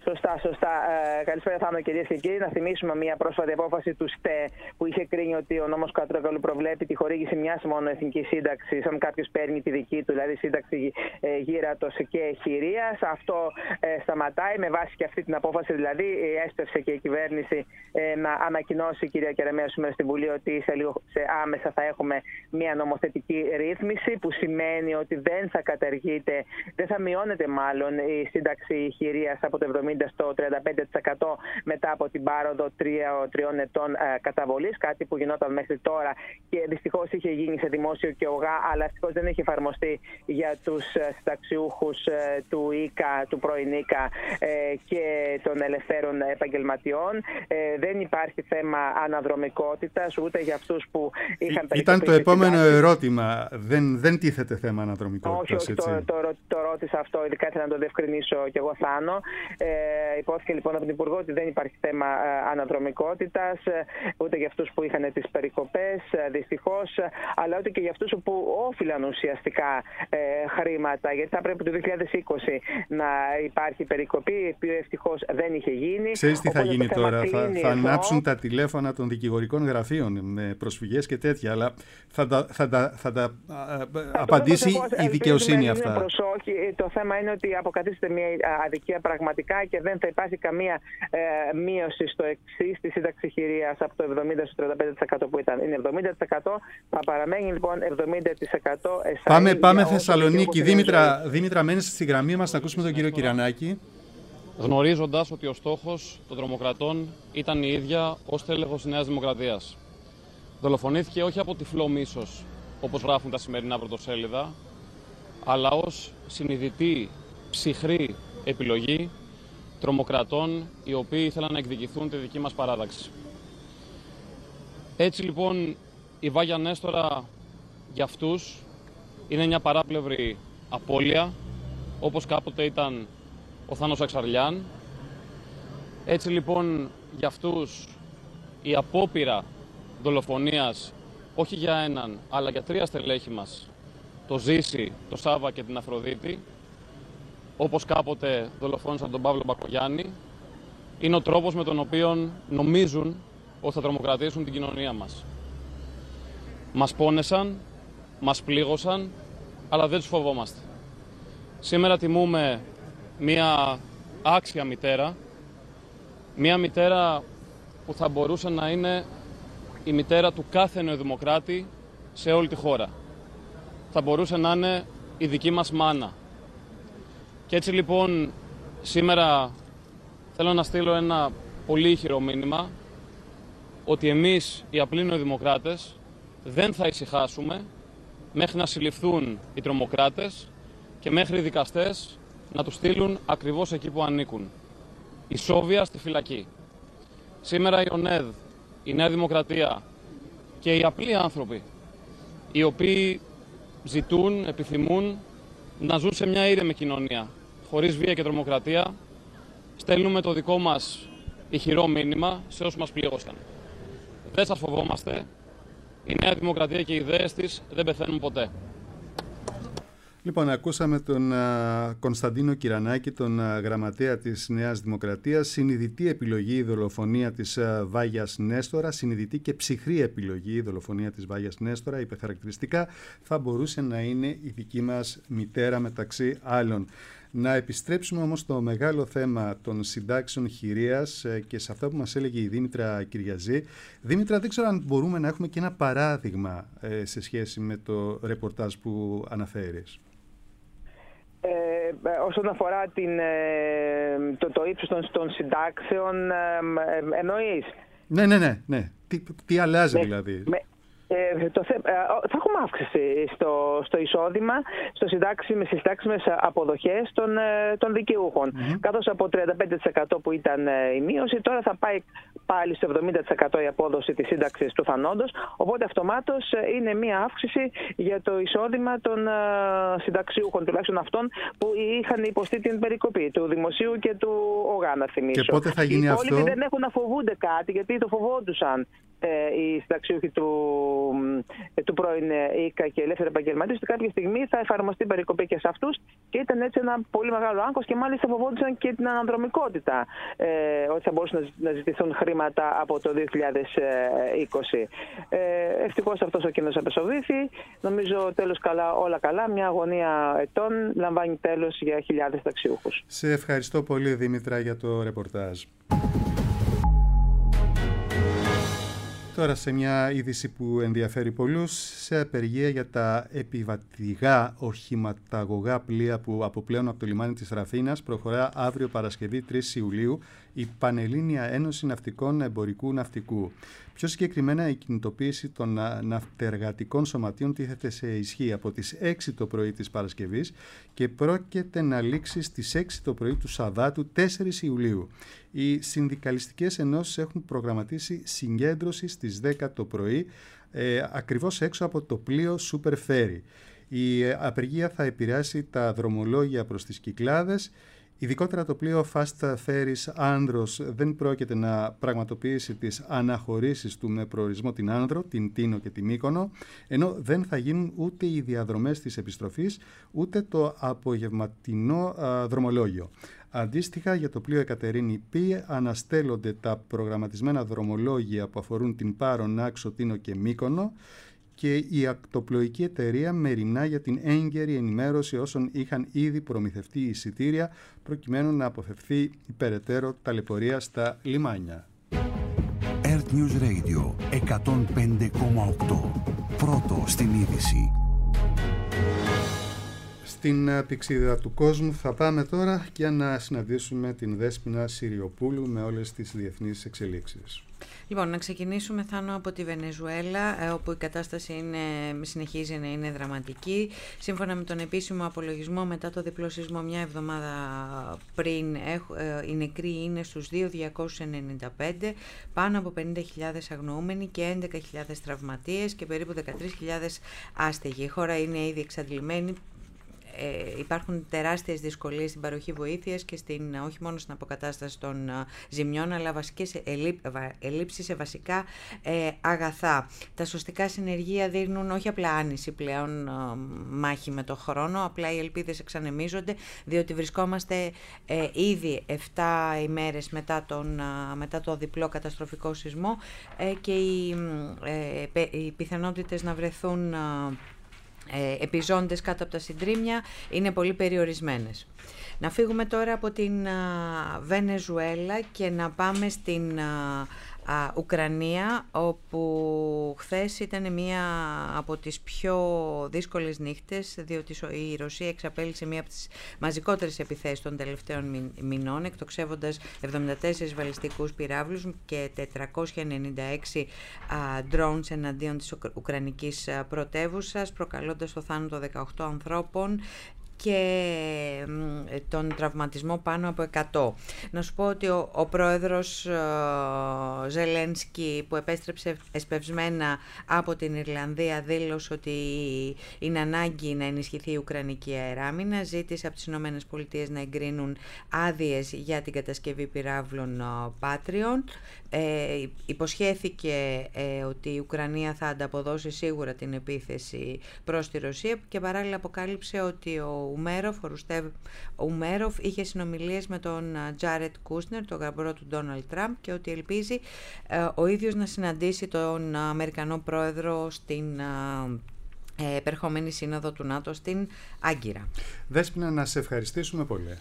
Σωστά. Καλησπέρα, Θάνο, κυρίες και κύριοι. Να θυμίσουμε μια πρόσφατη απόφαση του ΣΤΕ που είχε κρίνει ότι ο νόμος Κατρούγκαλου προβλέπει τη χορήγηση μιας μόνο εθνικής σύνταξης, αν κάποιος παίρνει τη δική του, δηλαδή σύνταξη γύρατος και χειρίας. Αυτό σταματάει με βάση και αυτή την απόφαση, δηλαδή έστρεψε και η κυβέρνηση να ανακοινώσει, κυρία Κεραμέως, σήμερα στην Βουλή ότι άμεσα θα έχουμε μια νομοθετική ρύθμιση, που σημαίνει ότι δεν θα καταργείται, δεν θα μειώνεται μάλλον η σύνταξη χειρίας από το 70% στο 35% μετά από την πάροδο 3 ετών καταβολής, κάτι που γινόταν μέχρι τώρα και δυστυχώς είχε γίνει σε δημόσιο και ΟΓΑ, αλλά δυστυχώς δεν έχει εφαρμοστεί για τους συνταξιούχους του ΙΚΑ, του πρώην ΙΚΑ και των ελευθέρων επαγγελματιών. Δεν υπάρχει θέμα αναδρομικότητας ούτε για αυτούς που είχαν περικοπεί. Ήταν το επόμενο ερώτημα. Δεν τίθεται θέμα αναδρομικότητας. Όχι, το ρώτησα αυτό, ειδικά ήθελα να το διευκρινίσω κι εγώ, Θάνο. Υπόθηκε λοιπόν από την Υπουργό ότι δεν υπάρχει θέμα αναδρομικότητας ούτε για αυτούς που είχαν τις περικοπές, δυστυχώς, αλλά ούτε και για αυτούς που όφυλαν ουσιαστικά χρήματα, γιατί θα πρέπει το 2020 να υπάρχει περικοπή, που ευτυχώς δεν είχε γίνει. Ξέρεις τι θα γίνει τώρα? Θα ανάψουν τα τηλέφωνα των δικηγορικών γραφείων με προσφυγές και τέτοια, αλλά θα τα απαντήσει η δικαιοσύνη αυτά. Προσοχή. Το θέμα είναι ότι αποκαθίσταται μια αδικία πραγματικά και δεν θα υπάρχει καμία μείωση στο εξής τη σύνταξη χειρίας από το 70% στο 35% που ήταν. Είναι 70%, θα παραμένει λοιπόν 70%. Πάμε Θεσσαλονίκη. Δήμητρα, μένεις στη γραμμή μας να ακούσουμε τον κύριο Κυρανάκη. Γνωρίζοντας ότι ο στόχος των τρομοκρατών ήταν η ίδια ως τέλεχος της Νέας Δημοκρατίας. Δολοφονήθηκε όχι από τυφλό μίσος, όπως γράφουν τα σημερινά πρωτοσέλιδα, αλλά ως συνειδητή, ψυχρή επιλογή τρομοκρατών οι οποίοι ήθελαν να εκδικηθούν τη δική μας παράταξη. Έτσι λοιπόν η Βάγια Νέστορα για αυτούς είναι μια παράπλευρη απώλεια, όπως κάποτε ήταν ο Θάνος Αξαρλιάν. Έτσι λοιπόν για αυτούς η απόπειρα δολοφονίας όχι για έναν αλλά για 3 στελέχη μας, το Ζήση, το Σάβα και την Αφροδίτη, όπως κάποτε δολοφόνησαν τον Παύλο Μπακογιάννη, είναι ο τρόπος με τον οποίο νομίζουν ότι θα τρομοκρατήσουν την κοινωνία μας. Μας πόνεσαν, μας πλήγωσαν, αλλά δεν τους φοβόμαστε. Σήμερα τιμούμε μία άξια μητέρα, μία μητέρα που θα μπορούσε να είναι η μητέρα του κάθε νεοδημοκράτη σε όλη τη χώρα. Θα μπορούσε να είναι η δική μας μάνα. Και έτσι λοιπόν σήμερα θέλω να στείλω ένα πολύ ηχηρό μήνυμα ότι εμείς οι απλοί νεοδημοκράτες δεν θα ησυχάσουμε μέχρι να συλληφθούν οι τρομοκράτες και μέχρι οι δικαστές να τους στείλουν ακριβώς εκεί που ανήκουν. Ισόβια στη φυλακή. Σήμερα η ΟΝΕΔ, η Νέα Δημοκρατία και οι απλοί άνθρωποι οι οποίοι ζητούν, επιθυμούν να ζουν σε μια ήρεμη κοινωνία χωρίς βία και τρομοκρατία, στέλνουμε το δικό μας ηχηρό μήνυμα σε όσους μας πλήγωσαν. Δεν σας φοβόμαστε. Η Νέα Δημοκρατία και οι ιδέες της δεν πεθαίνουν ποτέ. Λοιπόν, ακούσαμε τον Κωνσταντίνο Κυρανάκη, τον γραμματέα της Νέας Δημοκρατίας. Συνειδητή επιλογή η δολοφονία της Βάγιας Νέστορα, συνειδητή και ψυχρή επιλογή η δολοφονία της Βάγιας Νέστορα. Υπερχαρακτηριστικά θα μπορούσε να είναι η δική μας μητέρα μεταξύ άλλων. Να επιστρέψουμε όμως στο μεγάλο θέμα των συντάξεων χειρίας και σε αυτά που μας έλεγε η Δήμητρα Κυριαζή. Δήμητρα, δεν ξέρω αν μπορούμε να έχουμε και ένα παράδειγμα σε σχέση με το ρεπορτάζ που αναφέρεις. Όσον αφορά το ύψος των συντάξεων, εννοείς? Ναι. Τι αλλάζει δηλαδή? Θα έχουμε αύξηση στο εισόδημα, με συντάξιμες αποδοχές των δικαιούχων. Καθώς από 35% που ήταν η μείωση, τώρα θα πάει πάλι στο 70% η απόδοση της σύνταξης του θανόντος. Οπότε αυτομάτως είναι μία αύξηση για το εισόδημα των συνταξιούχων, τουλάχιστον αυτών που είχαν υποστεί την περικοπή του Δημοσίου και του ΟΓΑ, να θυμίσω. Και πότε θα γίνει αυτό? Οι υπόλοιποι δεν έχουν να φοβούνται κάτι, γιατί το φοβόντουσαν. οι συνταξιούχοι του πρώην ΙΚΑ και ελεύθεροι επαγγελματίες, ότι κάποια στιγμή θα εφαρμοστεί περικοπή και σε αυτούς, και ήταν έτσι ένα πολύ μεγάλο άγκος, και μάλιστα φοβόντουσαν και την αναδρομικότητα, ότι θα μπορούσαν να ζητηθούν χρήματα από το 2020. Ευτυχώς αυτός ο κίνδυνος απεσοβήθη. Νομίζω τέλος καλά, όλα καλά. Μια αγωνία ετών λαμβάνει τέλος για χιλιάδες συνταξιούχους. Σε ευχαριστώ πολύ, Δήμητρα, για το ρεπορτάζ. Τώρα σε μια είδηση που ενδιαφέρει πολλούς, σε απεργία για τα επιβατηγά οχηματαγωγά πλοία που αποπλέουν από το λιμάνι της Αθήνας, προχωρά αύριο Παρασκευή 3 Ιουλίου η Πανελλήνια Ένωση Ναυτικών Εμπορικού Ναυτικού. Πιο συγκεκριμένα, η κινητοποίηση των ναυτεργατικών σωματείων τίθεται σε ισχύ από τις 6 το πρωί της Παρασκευής και πρόκειται να λήξει στις 6 το πρωί του Σαββάτου 4 Ιουλίου. Οι συνδικαλιστικές ενώσεις έχουν προγραμματίσει συγκέντρωση στις 10 το πρωί, ακριβώς έξω από το πλοίο Super Ferry. Η απεργία θα επηρεάσει τα δρομολόγια προς τις Κυκλάδες. Ειδικότερα το πλοίο Fast Ferries Άνδρος δεν πρόκειται να πραγματοποιήσει τις αναχωρήσεις του με προορισμό την Άνδρο, την Τίνο και τη Μύκονο, ενώ δεν θα γίνουν ούτε οι διαδρομές της επιστροφής, ούτε το απογευματινό δρομολόγιο. Αντίστοιχα, για το πλοίο Εκατερίνη Π αναστέλλονται τα προγραμματισμένα δρομολόγια που αφορούν την Πάρο, Νάξο, Τίνο και Μύκονο, και η ακτοπλοϊκή εταιρεία μεριμνά για την έγκαιρη ενημέρωση όσων είχαν ήδη προμηθευτεί εισιτήρια, προκειμένου να αποφευθεί υπεραιτέρω ταλαιπωρία στα λιμάνια. Earth News Radio 105,8. Πρώτο στην είδηση. Στην πηξίδα του κόσμου θα πάμε τώρα για να συναντήσουμε την Δέσποινα Συριοπούλου με όλες τις διεθνείς εξελίξεις. Λοιπόν, να ξεκινήσουμε, Θάνο, από τη Βενεζουέλα, όπου η κατάσταση συνεχίζει να είναι δραματική. Σύμφωνα με τον επίσημο απολογισμό, μετά το διπλό σεισμό μια εβδομάδα πριν, οι νεκροί είναι στους 2.295, πάνω από 50.000 αγνοούμενοι και 11.000 τραυματίες και περίπου 13.000 άστεγοι. Η χώρα είναι ήδη εξαντλημένη. Υπάρχουν τεράστιες δυσκολίες στην παροχή βοήθειας και όχι μόνο στην αποκατάσταση των ζημιών, αλλά βασικές ελλείψεις σε βασικά αγαθά. Τα σωστικά συνεργεία δείχνουν όχι απλά άνηση πλέον μάχη με το χρόνο, απλά οι ελπίδες εξανεμίζονται, διότι βρισκόμαστε ήδη 7 ημέρες μετά το διπλό καταστροφικό σεισμό και οι πιθανότητες να βρεθούν επιζώντες κάτω από τα συντρίμμια είναι πολύ περιορισμένες. Να φύγουμε τώρα από την Βενεζουέλα και να πάμε στην Ουκρανία, όπου χθες ήταν μία από τις πιο δύσκολες νύχτες, διότι η Ρωσία εξαπέλυσε μία από τις μαζικότερες επιθέσεις των τελευταίων μηνών, εκτοξεύοντας 74 βαλιστικούς πυράβλους και 496 drones εναντίον της Ουκρανικής πρωτεύουσας, προκαλώντας το θάνατο 18 ανθρώπων και τον τραυματισμό πάνω από 100. Να σου πω ότι ο πρόεδρος Ζελένσκι, που επέστρεψε εσπευσμένα από την Ιρλανδία, δήλωσε ότι είναι ανάγκη να ενισχυθεί η Ουκρανική αεράμινα, ζήτησε από τις ΗΠΑ να εγκρίνουν άδειες για την κατασκευή πυράβλων Patriot. Υποσχέθηκε ότι η Ουκρανία θα ανταποδώσει σίγουρα την επίθεση προς τη Ρωσία και παράλληλα αποκάλυψε ότι ο Ουμένοφ είχε συνομιλίες με τον Τζάρετ Κούσνερ, τον γαμπρό του Ντόναλντ Τραμπ, και ότι ελπίζει ο ίδιος να συναντήσει τον Αμερικανό πρόεδρο στην επερχόμενη σύνοδο του ΝΑΤΟ στην Άγκυρα. Δέσποινα, να σε ευχαριστήσουμε πολύ.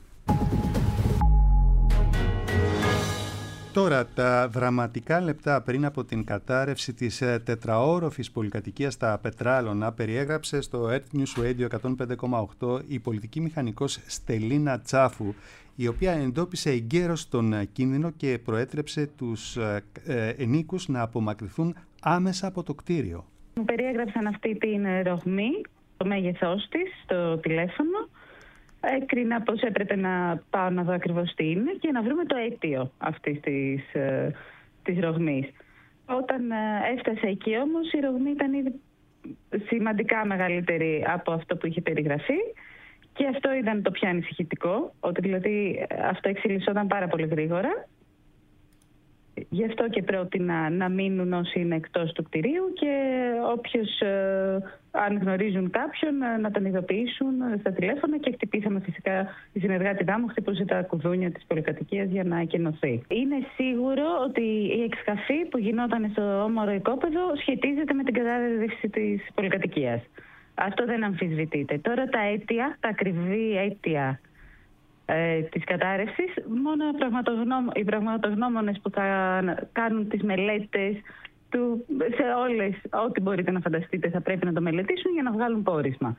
Τώρα, τα δραματικά λεπτά πριν από την κατάρρευση της τετραόροφης πολυκατοικίας στα Πετράλωνα περιέγραψε στο Earth News Radio 105,8 η πολιτική μηχανικός Στελίνα Τσάφου, η οποία εντόπισε εγκαίρως τον κίνδυνο και προέτρεψε τους ενίκους να απομακρυνθούν άμεσα από το κτίριο. Μου περιέγραψαν αυτή την ρογμή, το μέγεθός της, το τηλέφωνο. Έκρινα πως έπρεπε να πάω να δω ακριβώς τι είναι και να βρούμε το αίτιο αυτής της ρογμής. Όταν έφτασα εκεί όμως, η ρογμή ήταν ήδη σημαντικά μεγαλύτερη από αυτό που είχε περιγραφεί και αυτό ήταν το πιο ανησυχητικό, ότι δηλαδή αυτό εξελισσόταν πάρα πολύ γρήγορα. Γι' αυτό και πρότεινα να μείνουν όσοι είναι εκτός του κτηρίου και όποιος, αν γνωρίζουν κάποιον, να τον ειδοποιήσουν στα τηλέφωνα, και χτυπήσαμε φυσικά, η συνεργάτηδά μου χτυπούσε τα κουδούνια της πολυκατοικίας για να εκενωθεί. Είναι σίγουρο ότι η εξκαφή που γινόταν στο όμορο οικόπεδο σχετίζεται με την κατάρρευση της πολυκατοικίας. Αυτό δεν αμφισβητείται. Τώρα τα αίτια, τα ακριβή αίτια της κατάρρευσης, μόνο οι πραγματογνώμονες που θα κάνουν τις μελέτες σε όλες, ό,τι μπορείτε να φανταστείτε, θα πρέπει να το μελετήσουν για να βγάλουν πόρισμα.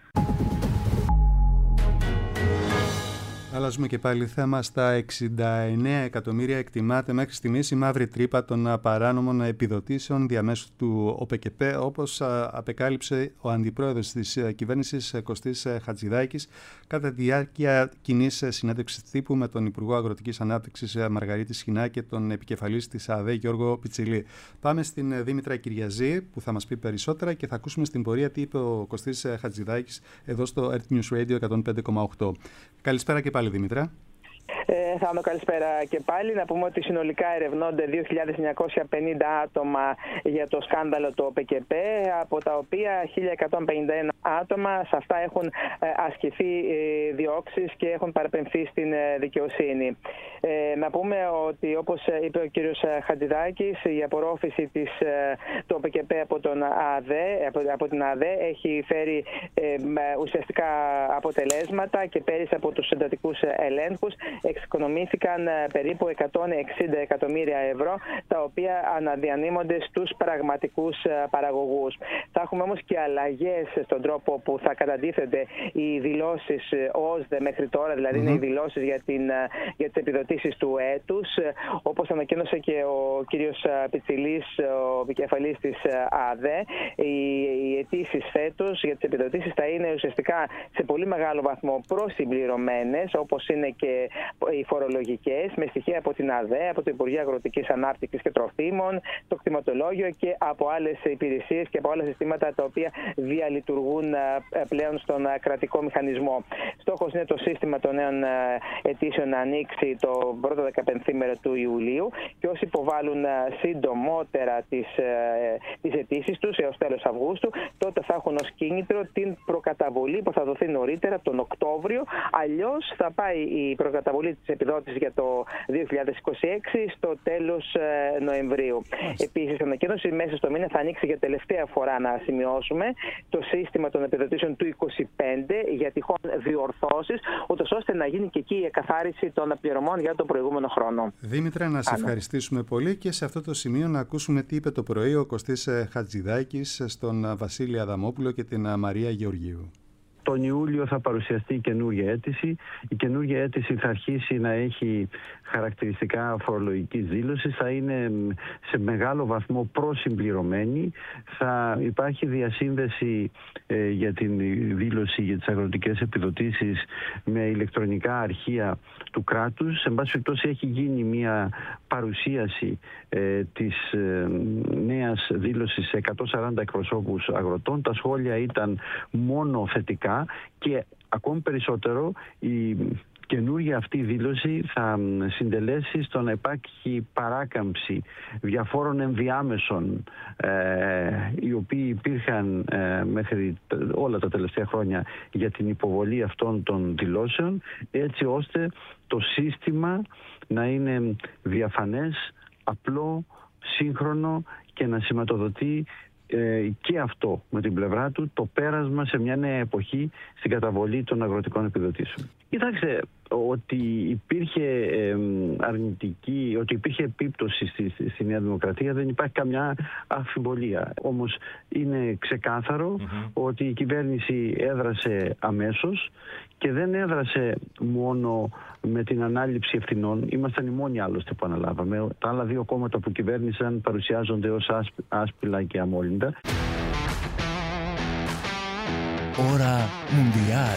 Αλλάζουμε και πάλι θέμα. Στα 69 εκατομμύρια εκτιμάται μέχρι στιγμής η μαύρη τρύπα των παράνομων επιδοτήσεων διαμέσου του ΟΠΕΚΕΠΕ, όπως απεκάλυψε ο αντιπρόεδρος της κυβέρνησης Κωστής Χατζηδάκης κατά τη διάρκεια κοινής συνέντευξης τύπου με τον Υπουργό Αγροτικής Ανάπτυξης Μαργαρίτη Σχοινά και τον επικεφαλής της ΑΔΕ Γιώργο Πιτσιλή. Πάμε στην Δήμητρα Κυριαζή που θα μας πει περισσότερα και θα ακούσουμε στην πορεία τι είπε ο Κωστής Χατζηδάκης εδώ στο Earth News Radio 105,8. Καλησπέρα και πάλι, Δήμητρα. Θάνο, καλησπέρα και πάλι. Να πούμε ότι συνολικά ερευνώνται 2.950 άτομα για το σκάνδαλο του ΟΠΕΚΕΠΕ, από τα οποία 1.151 άτομα σε αυτά έχουν ασκηθεί διώξεις και έχουν παραπεμφθεί στην δικαιοσύνη. Να πούμε ότι, όπως είπε ο κύριος Χατζηδάκης, η απορρόφηση του ΟΠΕΚΕΠΕ από την ΑΔΕ έχει φέρει ουσιαστικά αποτελέσματα και πέρυσι από τους εντατικούς ελέγχους εξοικονομήθηκαν περίπου 160 εκατομμύρια ευρώ, τα οποία αναδιανύμονται στους πραγματικούς παραγωγούς. Θα έχουμε όμως και αλλαγές στον τρόπο που θα καταντίθενται οι δηλώσεις ΟΣΔΕ μέχρι τώρα, δηλαδή είναι οι δηλώσεις για τις επιδοτήσεις του έτους. Όπως ανακοίνωσε και ο κύριος Πιτσιλής, ο επικεφαλής της ΑΔΕ, οι αιτήσεις φέτος για τις επιδοτήσεις θα είναι ουσιαστικά σε πολύ μεγάλο βαθμό προσυμπληρωμένες, όπως είναι και οι φορολογικές, με στοιχεία από την ΑΔΕ, από το Υπουργείο Αγροτικής Ανάπτυξης και Τροφίμων, το κτηματολόγιο και από άλλες υπηρεσίες και από άλλα συστήματα τα οποία διαλειτουργούν πλέον στον κρατικό μηχανισμό. Στόχος είναι το σύστημα των νέων αιτήσεων να ανοίξει το πρώτο 15ήμερο του Ιουλίου και όσοι υποβάλλουν συντομότερα τις αιτήσεις τους έως τέλος Αυγούστου, τότε θα έχουν ως κίνητρο την προκαταβολή που θα δοθεί νωρίτερα τον Οκτώβριο. Αλλιώς θα πάει η προκαταβολή της επιδότησης για το 2026 στο τέλος Νοεμβρίου. Επίσης, η ανακοίνωση μέσα στο μήνα θα ανοίξει για τελευταία φορά, να σημειώσουμε, το σύστημα των επιδοτήσεων του 25 για τυχόν διορθώσεις, ούτως ώστε να γίνει και εκεί η εκαθάριση των πληρωμών για τον προηγούμενο χρόνο. Δήμητρα, να σε ευχαριστήσουμε πολύ και σε αυτό το σημείο να ακούσουμε τι είπε το πρωί ο Κωστής Χατζηδάκης στον Βασίλη Αδαμόπουλο και την Μαρία Γεωργίου. Τον Ιούλιο θα παρουσιαστεί καινούργια αίτηση. Η καινούργια αίτηση θα αρχίσει να έχει χαρακτηριστικά φορολογικής δήλωσης, θα είναι σε μεγάλο βαθμό προσυμπληρωμένη. Θα υπάρχει διασύνδεση για την δήλωση για τις αγροτικές επιδοτήσεις με ηλεκτρονικά αρχεία του κράτους. Σε πάση περιπτώσει έχει γίνει μια παρουσίαση της νέας δήλωσης σε 140 εκπροσώπους αγροτών. Τα σχόλια ήταν μόνο θετικά και ακόμη περισσότερο η καινούργια αυτή δήλωση θα συντελέσει στο να υπάρχει παράκαμψη διαφόρων ενδιάμεσων οι οποίοι υπήρχαν μέχρι όλα τα τελευταία χρόνια για την υποβολή αυτών των δηλώσεων, έτσι ώστε το σύστημα να είναι διαφανές, απλό, σύγχρονο και να σηματοδοτεί και αυτό με την πλευρά του το πέρασμα σε μια νέα εποχή στην καταβολή των αγροτικών επιδοτήσεων. Κοιτάξτε, ότι υπήρχε ότι υπήρχε επίπτωση στη Νέα Δημοκρατία δεν υπάρχει καμιά αμφιβολία. Όμως είναι ξεκάθαρο ότι η κυβέρνηση έδρασε αμέσως και δεν έδρασε μόνο με την ανάληψη ευθυνών. Ήμασταν οι μόνοι άλλωστε που αναλάβαμε. Τα άλλα δύο κόμματα που κυβέρνησαν παρουσιάζονται ως άσπυλα και αμόλυντα. Ώρα Μουντιάλ.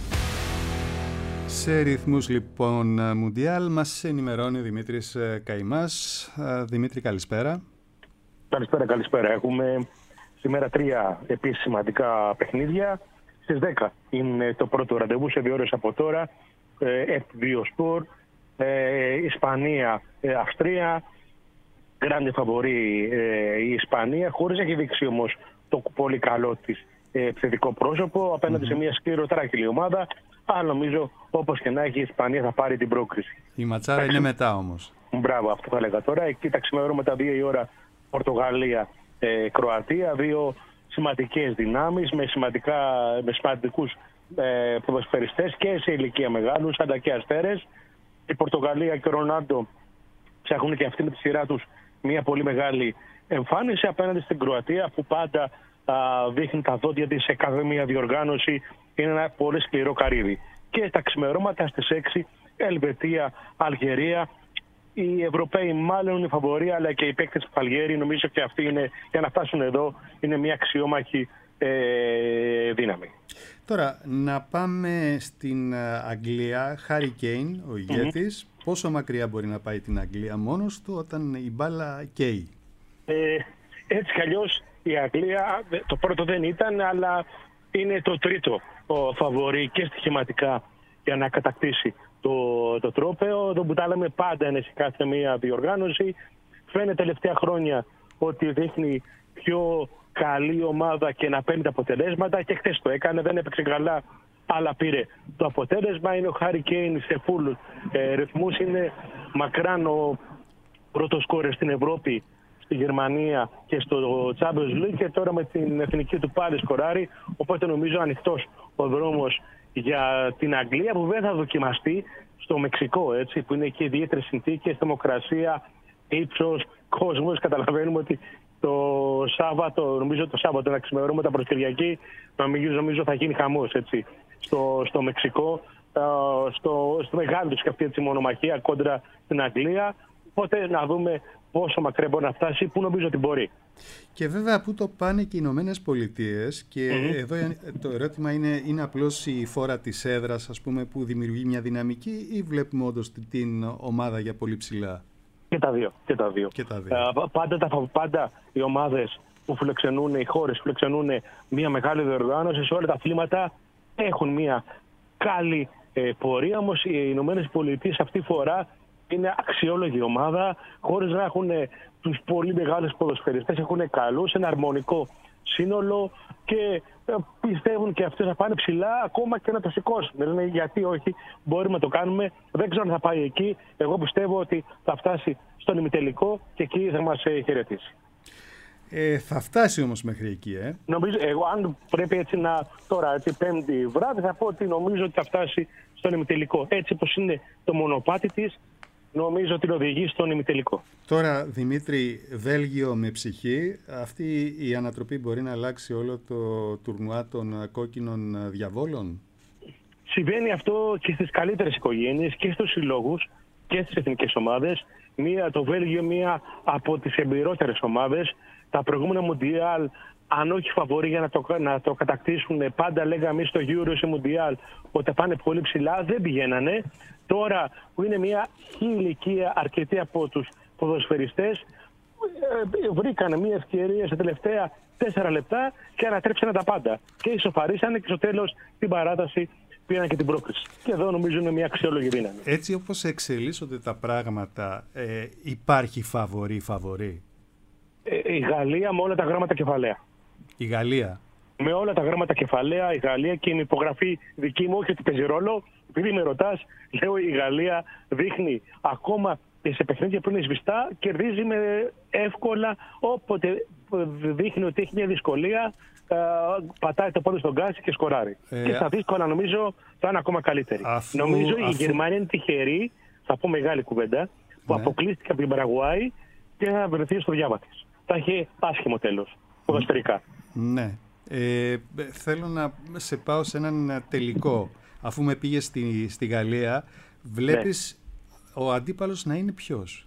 Σε ρυθμούς λοιπόν Μουντιάλ μας ενημερώνει ο Δημήτρης Καημάς. Δημήτρη, καλησπέρα. Καλησπέρα. Έχουμε σήμερα 3 επίσης σημαντικά παιχνίδια. Στις 10 είναι το πρώτο ραντεβού σε 2 ώρες από τώρα. F2 Sport, Ισπανία, Αυστρία. grande φαβορί η Ισπανία, χωρίς να έχει δείξει όμως το πολύ καλό της επιθετικό πρόσωπο απέναντι σε μια σκληροτράχηλη ομάδα. Αλλά νομίζω, όπως και να έχει, η Ισπανία θα πάρει την πρόκριση. Η ματσάρα είναι μετά όμως. Μπράβο, αυτό θα έλεγα τώρα. Εκεί τα ξημερώματα 2 η ώρα Πορτογαλία, Κροατία. Δύο σημαντικές δυνάμεις με σημαντικούς ποδοσφαιριστές και σε ηλικία μεγάλους, αλλά και αστέρες. Η Πορτογαλία και ο Ρονάλντο ψάχνουν και αυτοί με τη σειρά τους μια πολύ μεγάλη εμφάνιση απέναντι στην Κροατία, που πάντα δείχνει τα δόντια της σε κάθε μια διοργάνωση. Είναι ένα πολύ σκληρό καρύδι. Και τα ξημερώματα στις 6, Ελβετία, Αλγερία. Οι Ευρωπαίοι μάλλον είναι οι φαβοροί, αλλά και οι παίκτες του Αλγέρι, νομίζω και αυτοί είναι, για να φτάσουν εδώ, είναι μια αξιόμαχη δύναμη. Τώρα, να πάμε στην Αγγλία. Χάρι Κέιν, ο ηγέτης. Πόσο μακριά μπορεί να πάει την Αγγλία μόνος του όταν η μπάλα καίει? Έτσι κι αλλιώς η Αγγλία το πρώτο δεν ήταν, αλλά είναι το τρίτο φαβορί και στοιχηματικά για να κατακτήσει το τρόπαιο. Το που τα λέμε πάντα είναι σε κάθε μία διοργάνωση. Φαίνεται τελευταία χρόνια ότι δείχνει πιο καλή ομάδα και να παίρνει τα αποτελέσματα, και χθες το έκανε, δεν έπαιξε καλά, αλλά πήρε το αποτέλεσμα. Είναι ο Χάρι Κέιν σε full ρυθμούς, είναι μακράν ο πρώτος σκόρερ στην Ευρώπη, στη Γερμανία και στο Champions League, και τώρα με την εθνική του πάλι σκοράρει. Οπότε νομίζω ανοιχτός ο δρόμος για την Αγγλία, που δεν θα δοκιμαστεί στο Μεξικό, έτσι, που είναι και ιδιαίτερες συνθήκες, θερμοκρασία, ύψος, κόσμος. Καταλαβαίνουμε ότι το Σάββατο, τα ξημερώματα προς Κυριακή, νομίζω θα γίνει χαμός, έτσι, στο Μεξικό, στο μεγάλο του και αυτή η μονομαχία κόντρα στην Αγγλία. Οπότε να δούμε πόσο μακριά μπορεί να φτάσει, που νομίζω ότι μπορεί. Και βέβαια πού το πάνε και οι Ηνωμένες Πολιτείες, και εδώ το ερώτημα είναι απλώς η φόρα της έδρας, ας πούμε, που δημιουργεί μια δυναμική, ή βλέπουμε όντως την ομάδα για πολύ ψηλά? Και τα δύο. Πάντα οι ομάδες που φιλοξενούν, οι χώρες που φιλοξενούν μια μεγάλη διοργάνωση σε όλα τα αθλήματα έχουν μια καλή πορεία. Όμως οι Ηνωμένες Πολιτείες αυτή τη φορά είναι αξιόλογη ομάδα, χωρίς να έχουν τους πολύ μεγάλους ποδοσφαιριστές. Έχουν καλούς, ένα αρμονικό σύνολο, και πιστεύουν και αυτοί θα πάνε ψηλά, ακόμα και να το σηκώσουν. Λένε γιατί όχι, μπορούμε να το κάνουμε. Δεν ξέρω αν θα πάει εκεί. Εγώ πιστεύω ότι θα φτάσει στον ημιτελικό και εκεί θα μας χαιρετήσει. Θα φτάσει όμως μέχρι εκεί, Νομίζω, εγώ αν πρέπει έτσι τώρα, έτσι, Πέμπτη βράδυ, θα πω ότι νομίζω ότι θα φτάσει στον ημιτελικό. Έτσι όπως είναι το μονοπάτι της, νομίζω ότι οδηγεί στον ημιτελικό. Τώρα, Δημήτρη, Βέλγιο με ψυχή. Αυτή η ανατροπή μπορεί να αλλάξει όλο το τουρνουά των κόκκινων διαβόλων? Συμβαίνει αυτό και στις καλύτερες οικογένειες και στους συλλόγους και στις εθνικές ομάδες. Το Βέλγιο, μία από τις εμπειρότερες ομάδες. Τα προηγούμενα Μουντιάλ, αν όχι φαβορί για να το κατακτήσουν, πάντα λέγαμε εμείς στο Euro σε Μουντιάλ ότι πάνε πολύ ψηλά, δεν πηγαίνανε. Τώρα που είναι μια ηλικία αρκετή από τους ποδοσφαιριστές, βρήκανε μια ευκαιρία σε τελευταία 4 λεπτά και ανατρέψανε τα πάντα. Και ισοφαρίσανε και στο τέλος την παράταση πήραν και την πρόκριση. Και εδώ νομίζω είναι μια αξιόλογη δύναμη. Έτσι όπως εξελίσσονται τα πράγματα, υπάρχει φαβορί? Η Γαλλία με όλα τα γράμματα κεφαλαία. Η Γαλλία. Με όλα τα γράμματα κεφαλαία, η Γαλλία, και η υπογραφή δική μου, όχι ότι παίζει ρόλο. Επειδή με ρωτάς, λέω η Γαλλία δείχνει ακόμα και σε παιχνίδια που είναι σβηστά, κερδίζει με εύκολα. Όποτε δείχνει ότι έχει μια δυσκολία, πατάει το πόδι στον γκάζι και σκοράρει. Και στα δύσκολα νομίζω θα είναι ακόμα καλύτερη. Νομίζω η Γερμανία είναι τυχερή, θα πω μεγάλη κουβέντα, που αποκλείστηκε από την Παραγουάη και θα βρεθεί στο διάβα της. Θα έχει άσχημο τέλος, ποδοσφαιρικά. Ναι. Θέλω να σε πάω σε έναν τελικό. Αφού με πήγες στη Γαλλία, βλέπεις ο αντίπαλος να είναι ποιος?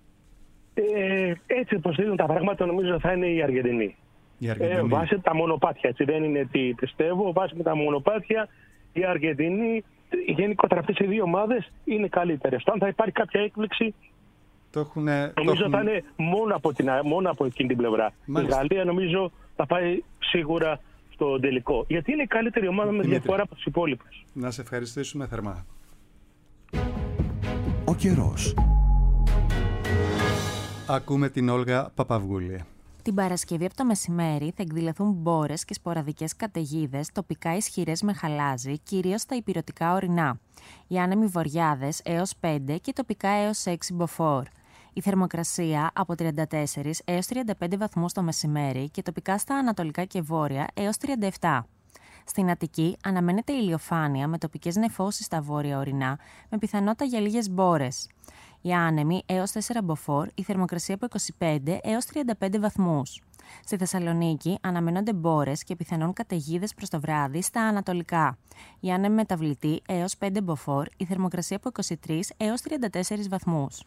Έτσι όπως δίνουν τα πράγματα, νομίζω θα είναι η Αργεντινή. Βάσει τα μονοπάτια, έτσι δεν είναι τι πιστεύω. Βάσει με τα μονοπάτια, η Αργεντινή, γενικότερα αυτές οι δύο ομάδες είναι καλύτερες. Αν θα υπάρχει κάποια έκπληξη, νομίζω θα είναι μόνο από εκείνη την πλευρά. Μάλιστα. Η Γαλλία νομίζω θα πάει σίγουρα στο τελικό. Γιατί είναι η καλύτερη ομάδα με διαφορά από τις υπόλοιπες. Να σε ευχαριστήσουμε θερμά. Ο καιρός. Ακούμε την Όλγα Παπαυγούλη. Την Παρασκευή από το μεσημέρι θα εκδηλωθούν μπόρες και σποραδικές καταιγίδες, τοπικά ισχυρές με χαλάζι, κυρίως στα ηπειρωτικά ορεινά. Οι άνεμοι βοριάδες έως 5 και τοπικά έως 6 μποφόρ. Η θερμοκρασία από 34 έως 35 βαθμούς το μεσημέρι και τοπικά στα ανατολικά και βόρεια έως 37. Στην Αττική αναμένεται ηλιοφάνεια με τοπικές νεφώσεις στα βόρεια ορεινά, με πιθανότητα για λίγες μπόρες. Οι άνεμοι έως 4 μποφόρ, η θερμοκρασία από 25 έως 35 βαθμούς. Στη Θεσσαλονίκη αναμένονται μπόρες και πιθανόν καταιγίδες προς το βράδυ στα ανατολικά. Οι άνεμοι μεταβλητοί έως 5 μποφόρ, η θερμοκρασία από 23 έως 34 βαθμούς.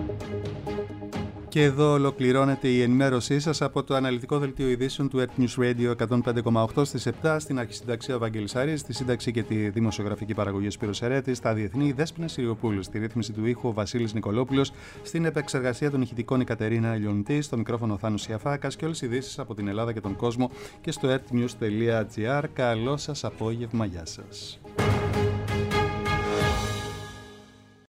Και εδώ ολοκληρώνεται η ενημέρωσή σας από το αναλυτικό δελτίο ειδήσεων του Earth News Radio 105,8 στις 7, στην αρχισυνταξία Βαγγέλης Άρης, στη σύνταξη και τη δημοσιογραφική παραγωγή Σπύρος Ερέτης, στα διεθνή Δέσποινα Συριοπούλου, στη ρύθμιση του ήχου Βασίλης Νικολόπουλος, στην επεξεργασία των ηχητικών η Κατερίνα Λιοντή, στο μικρόφωνο Θάνος Ιαφάκας και όλες οι ειδήσεις από την Ελλάδα και τον κόσμο και στο earthnews.gr. Καλό σας απόγευμα, γεια σας.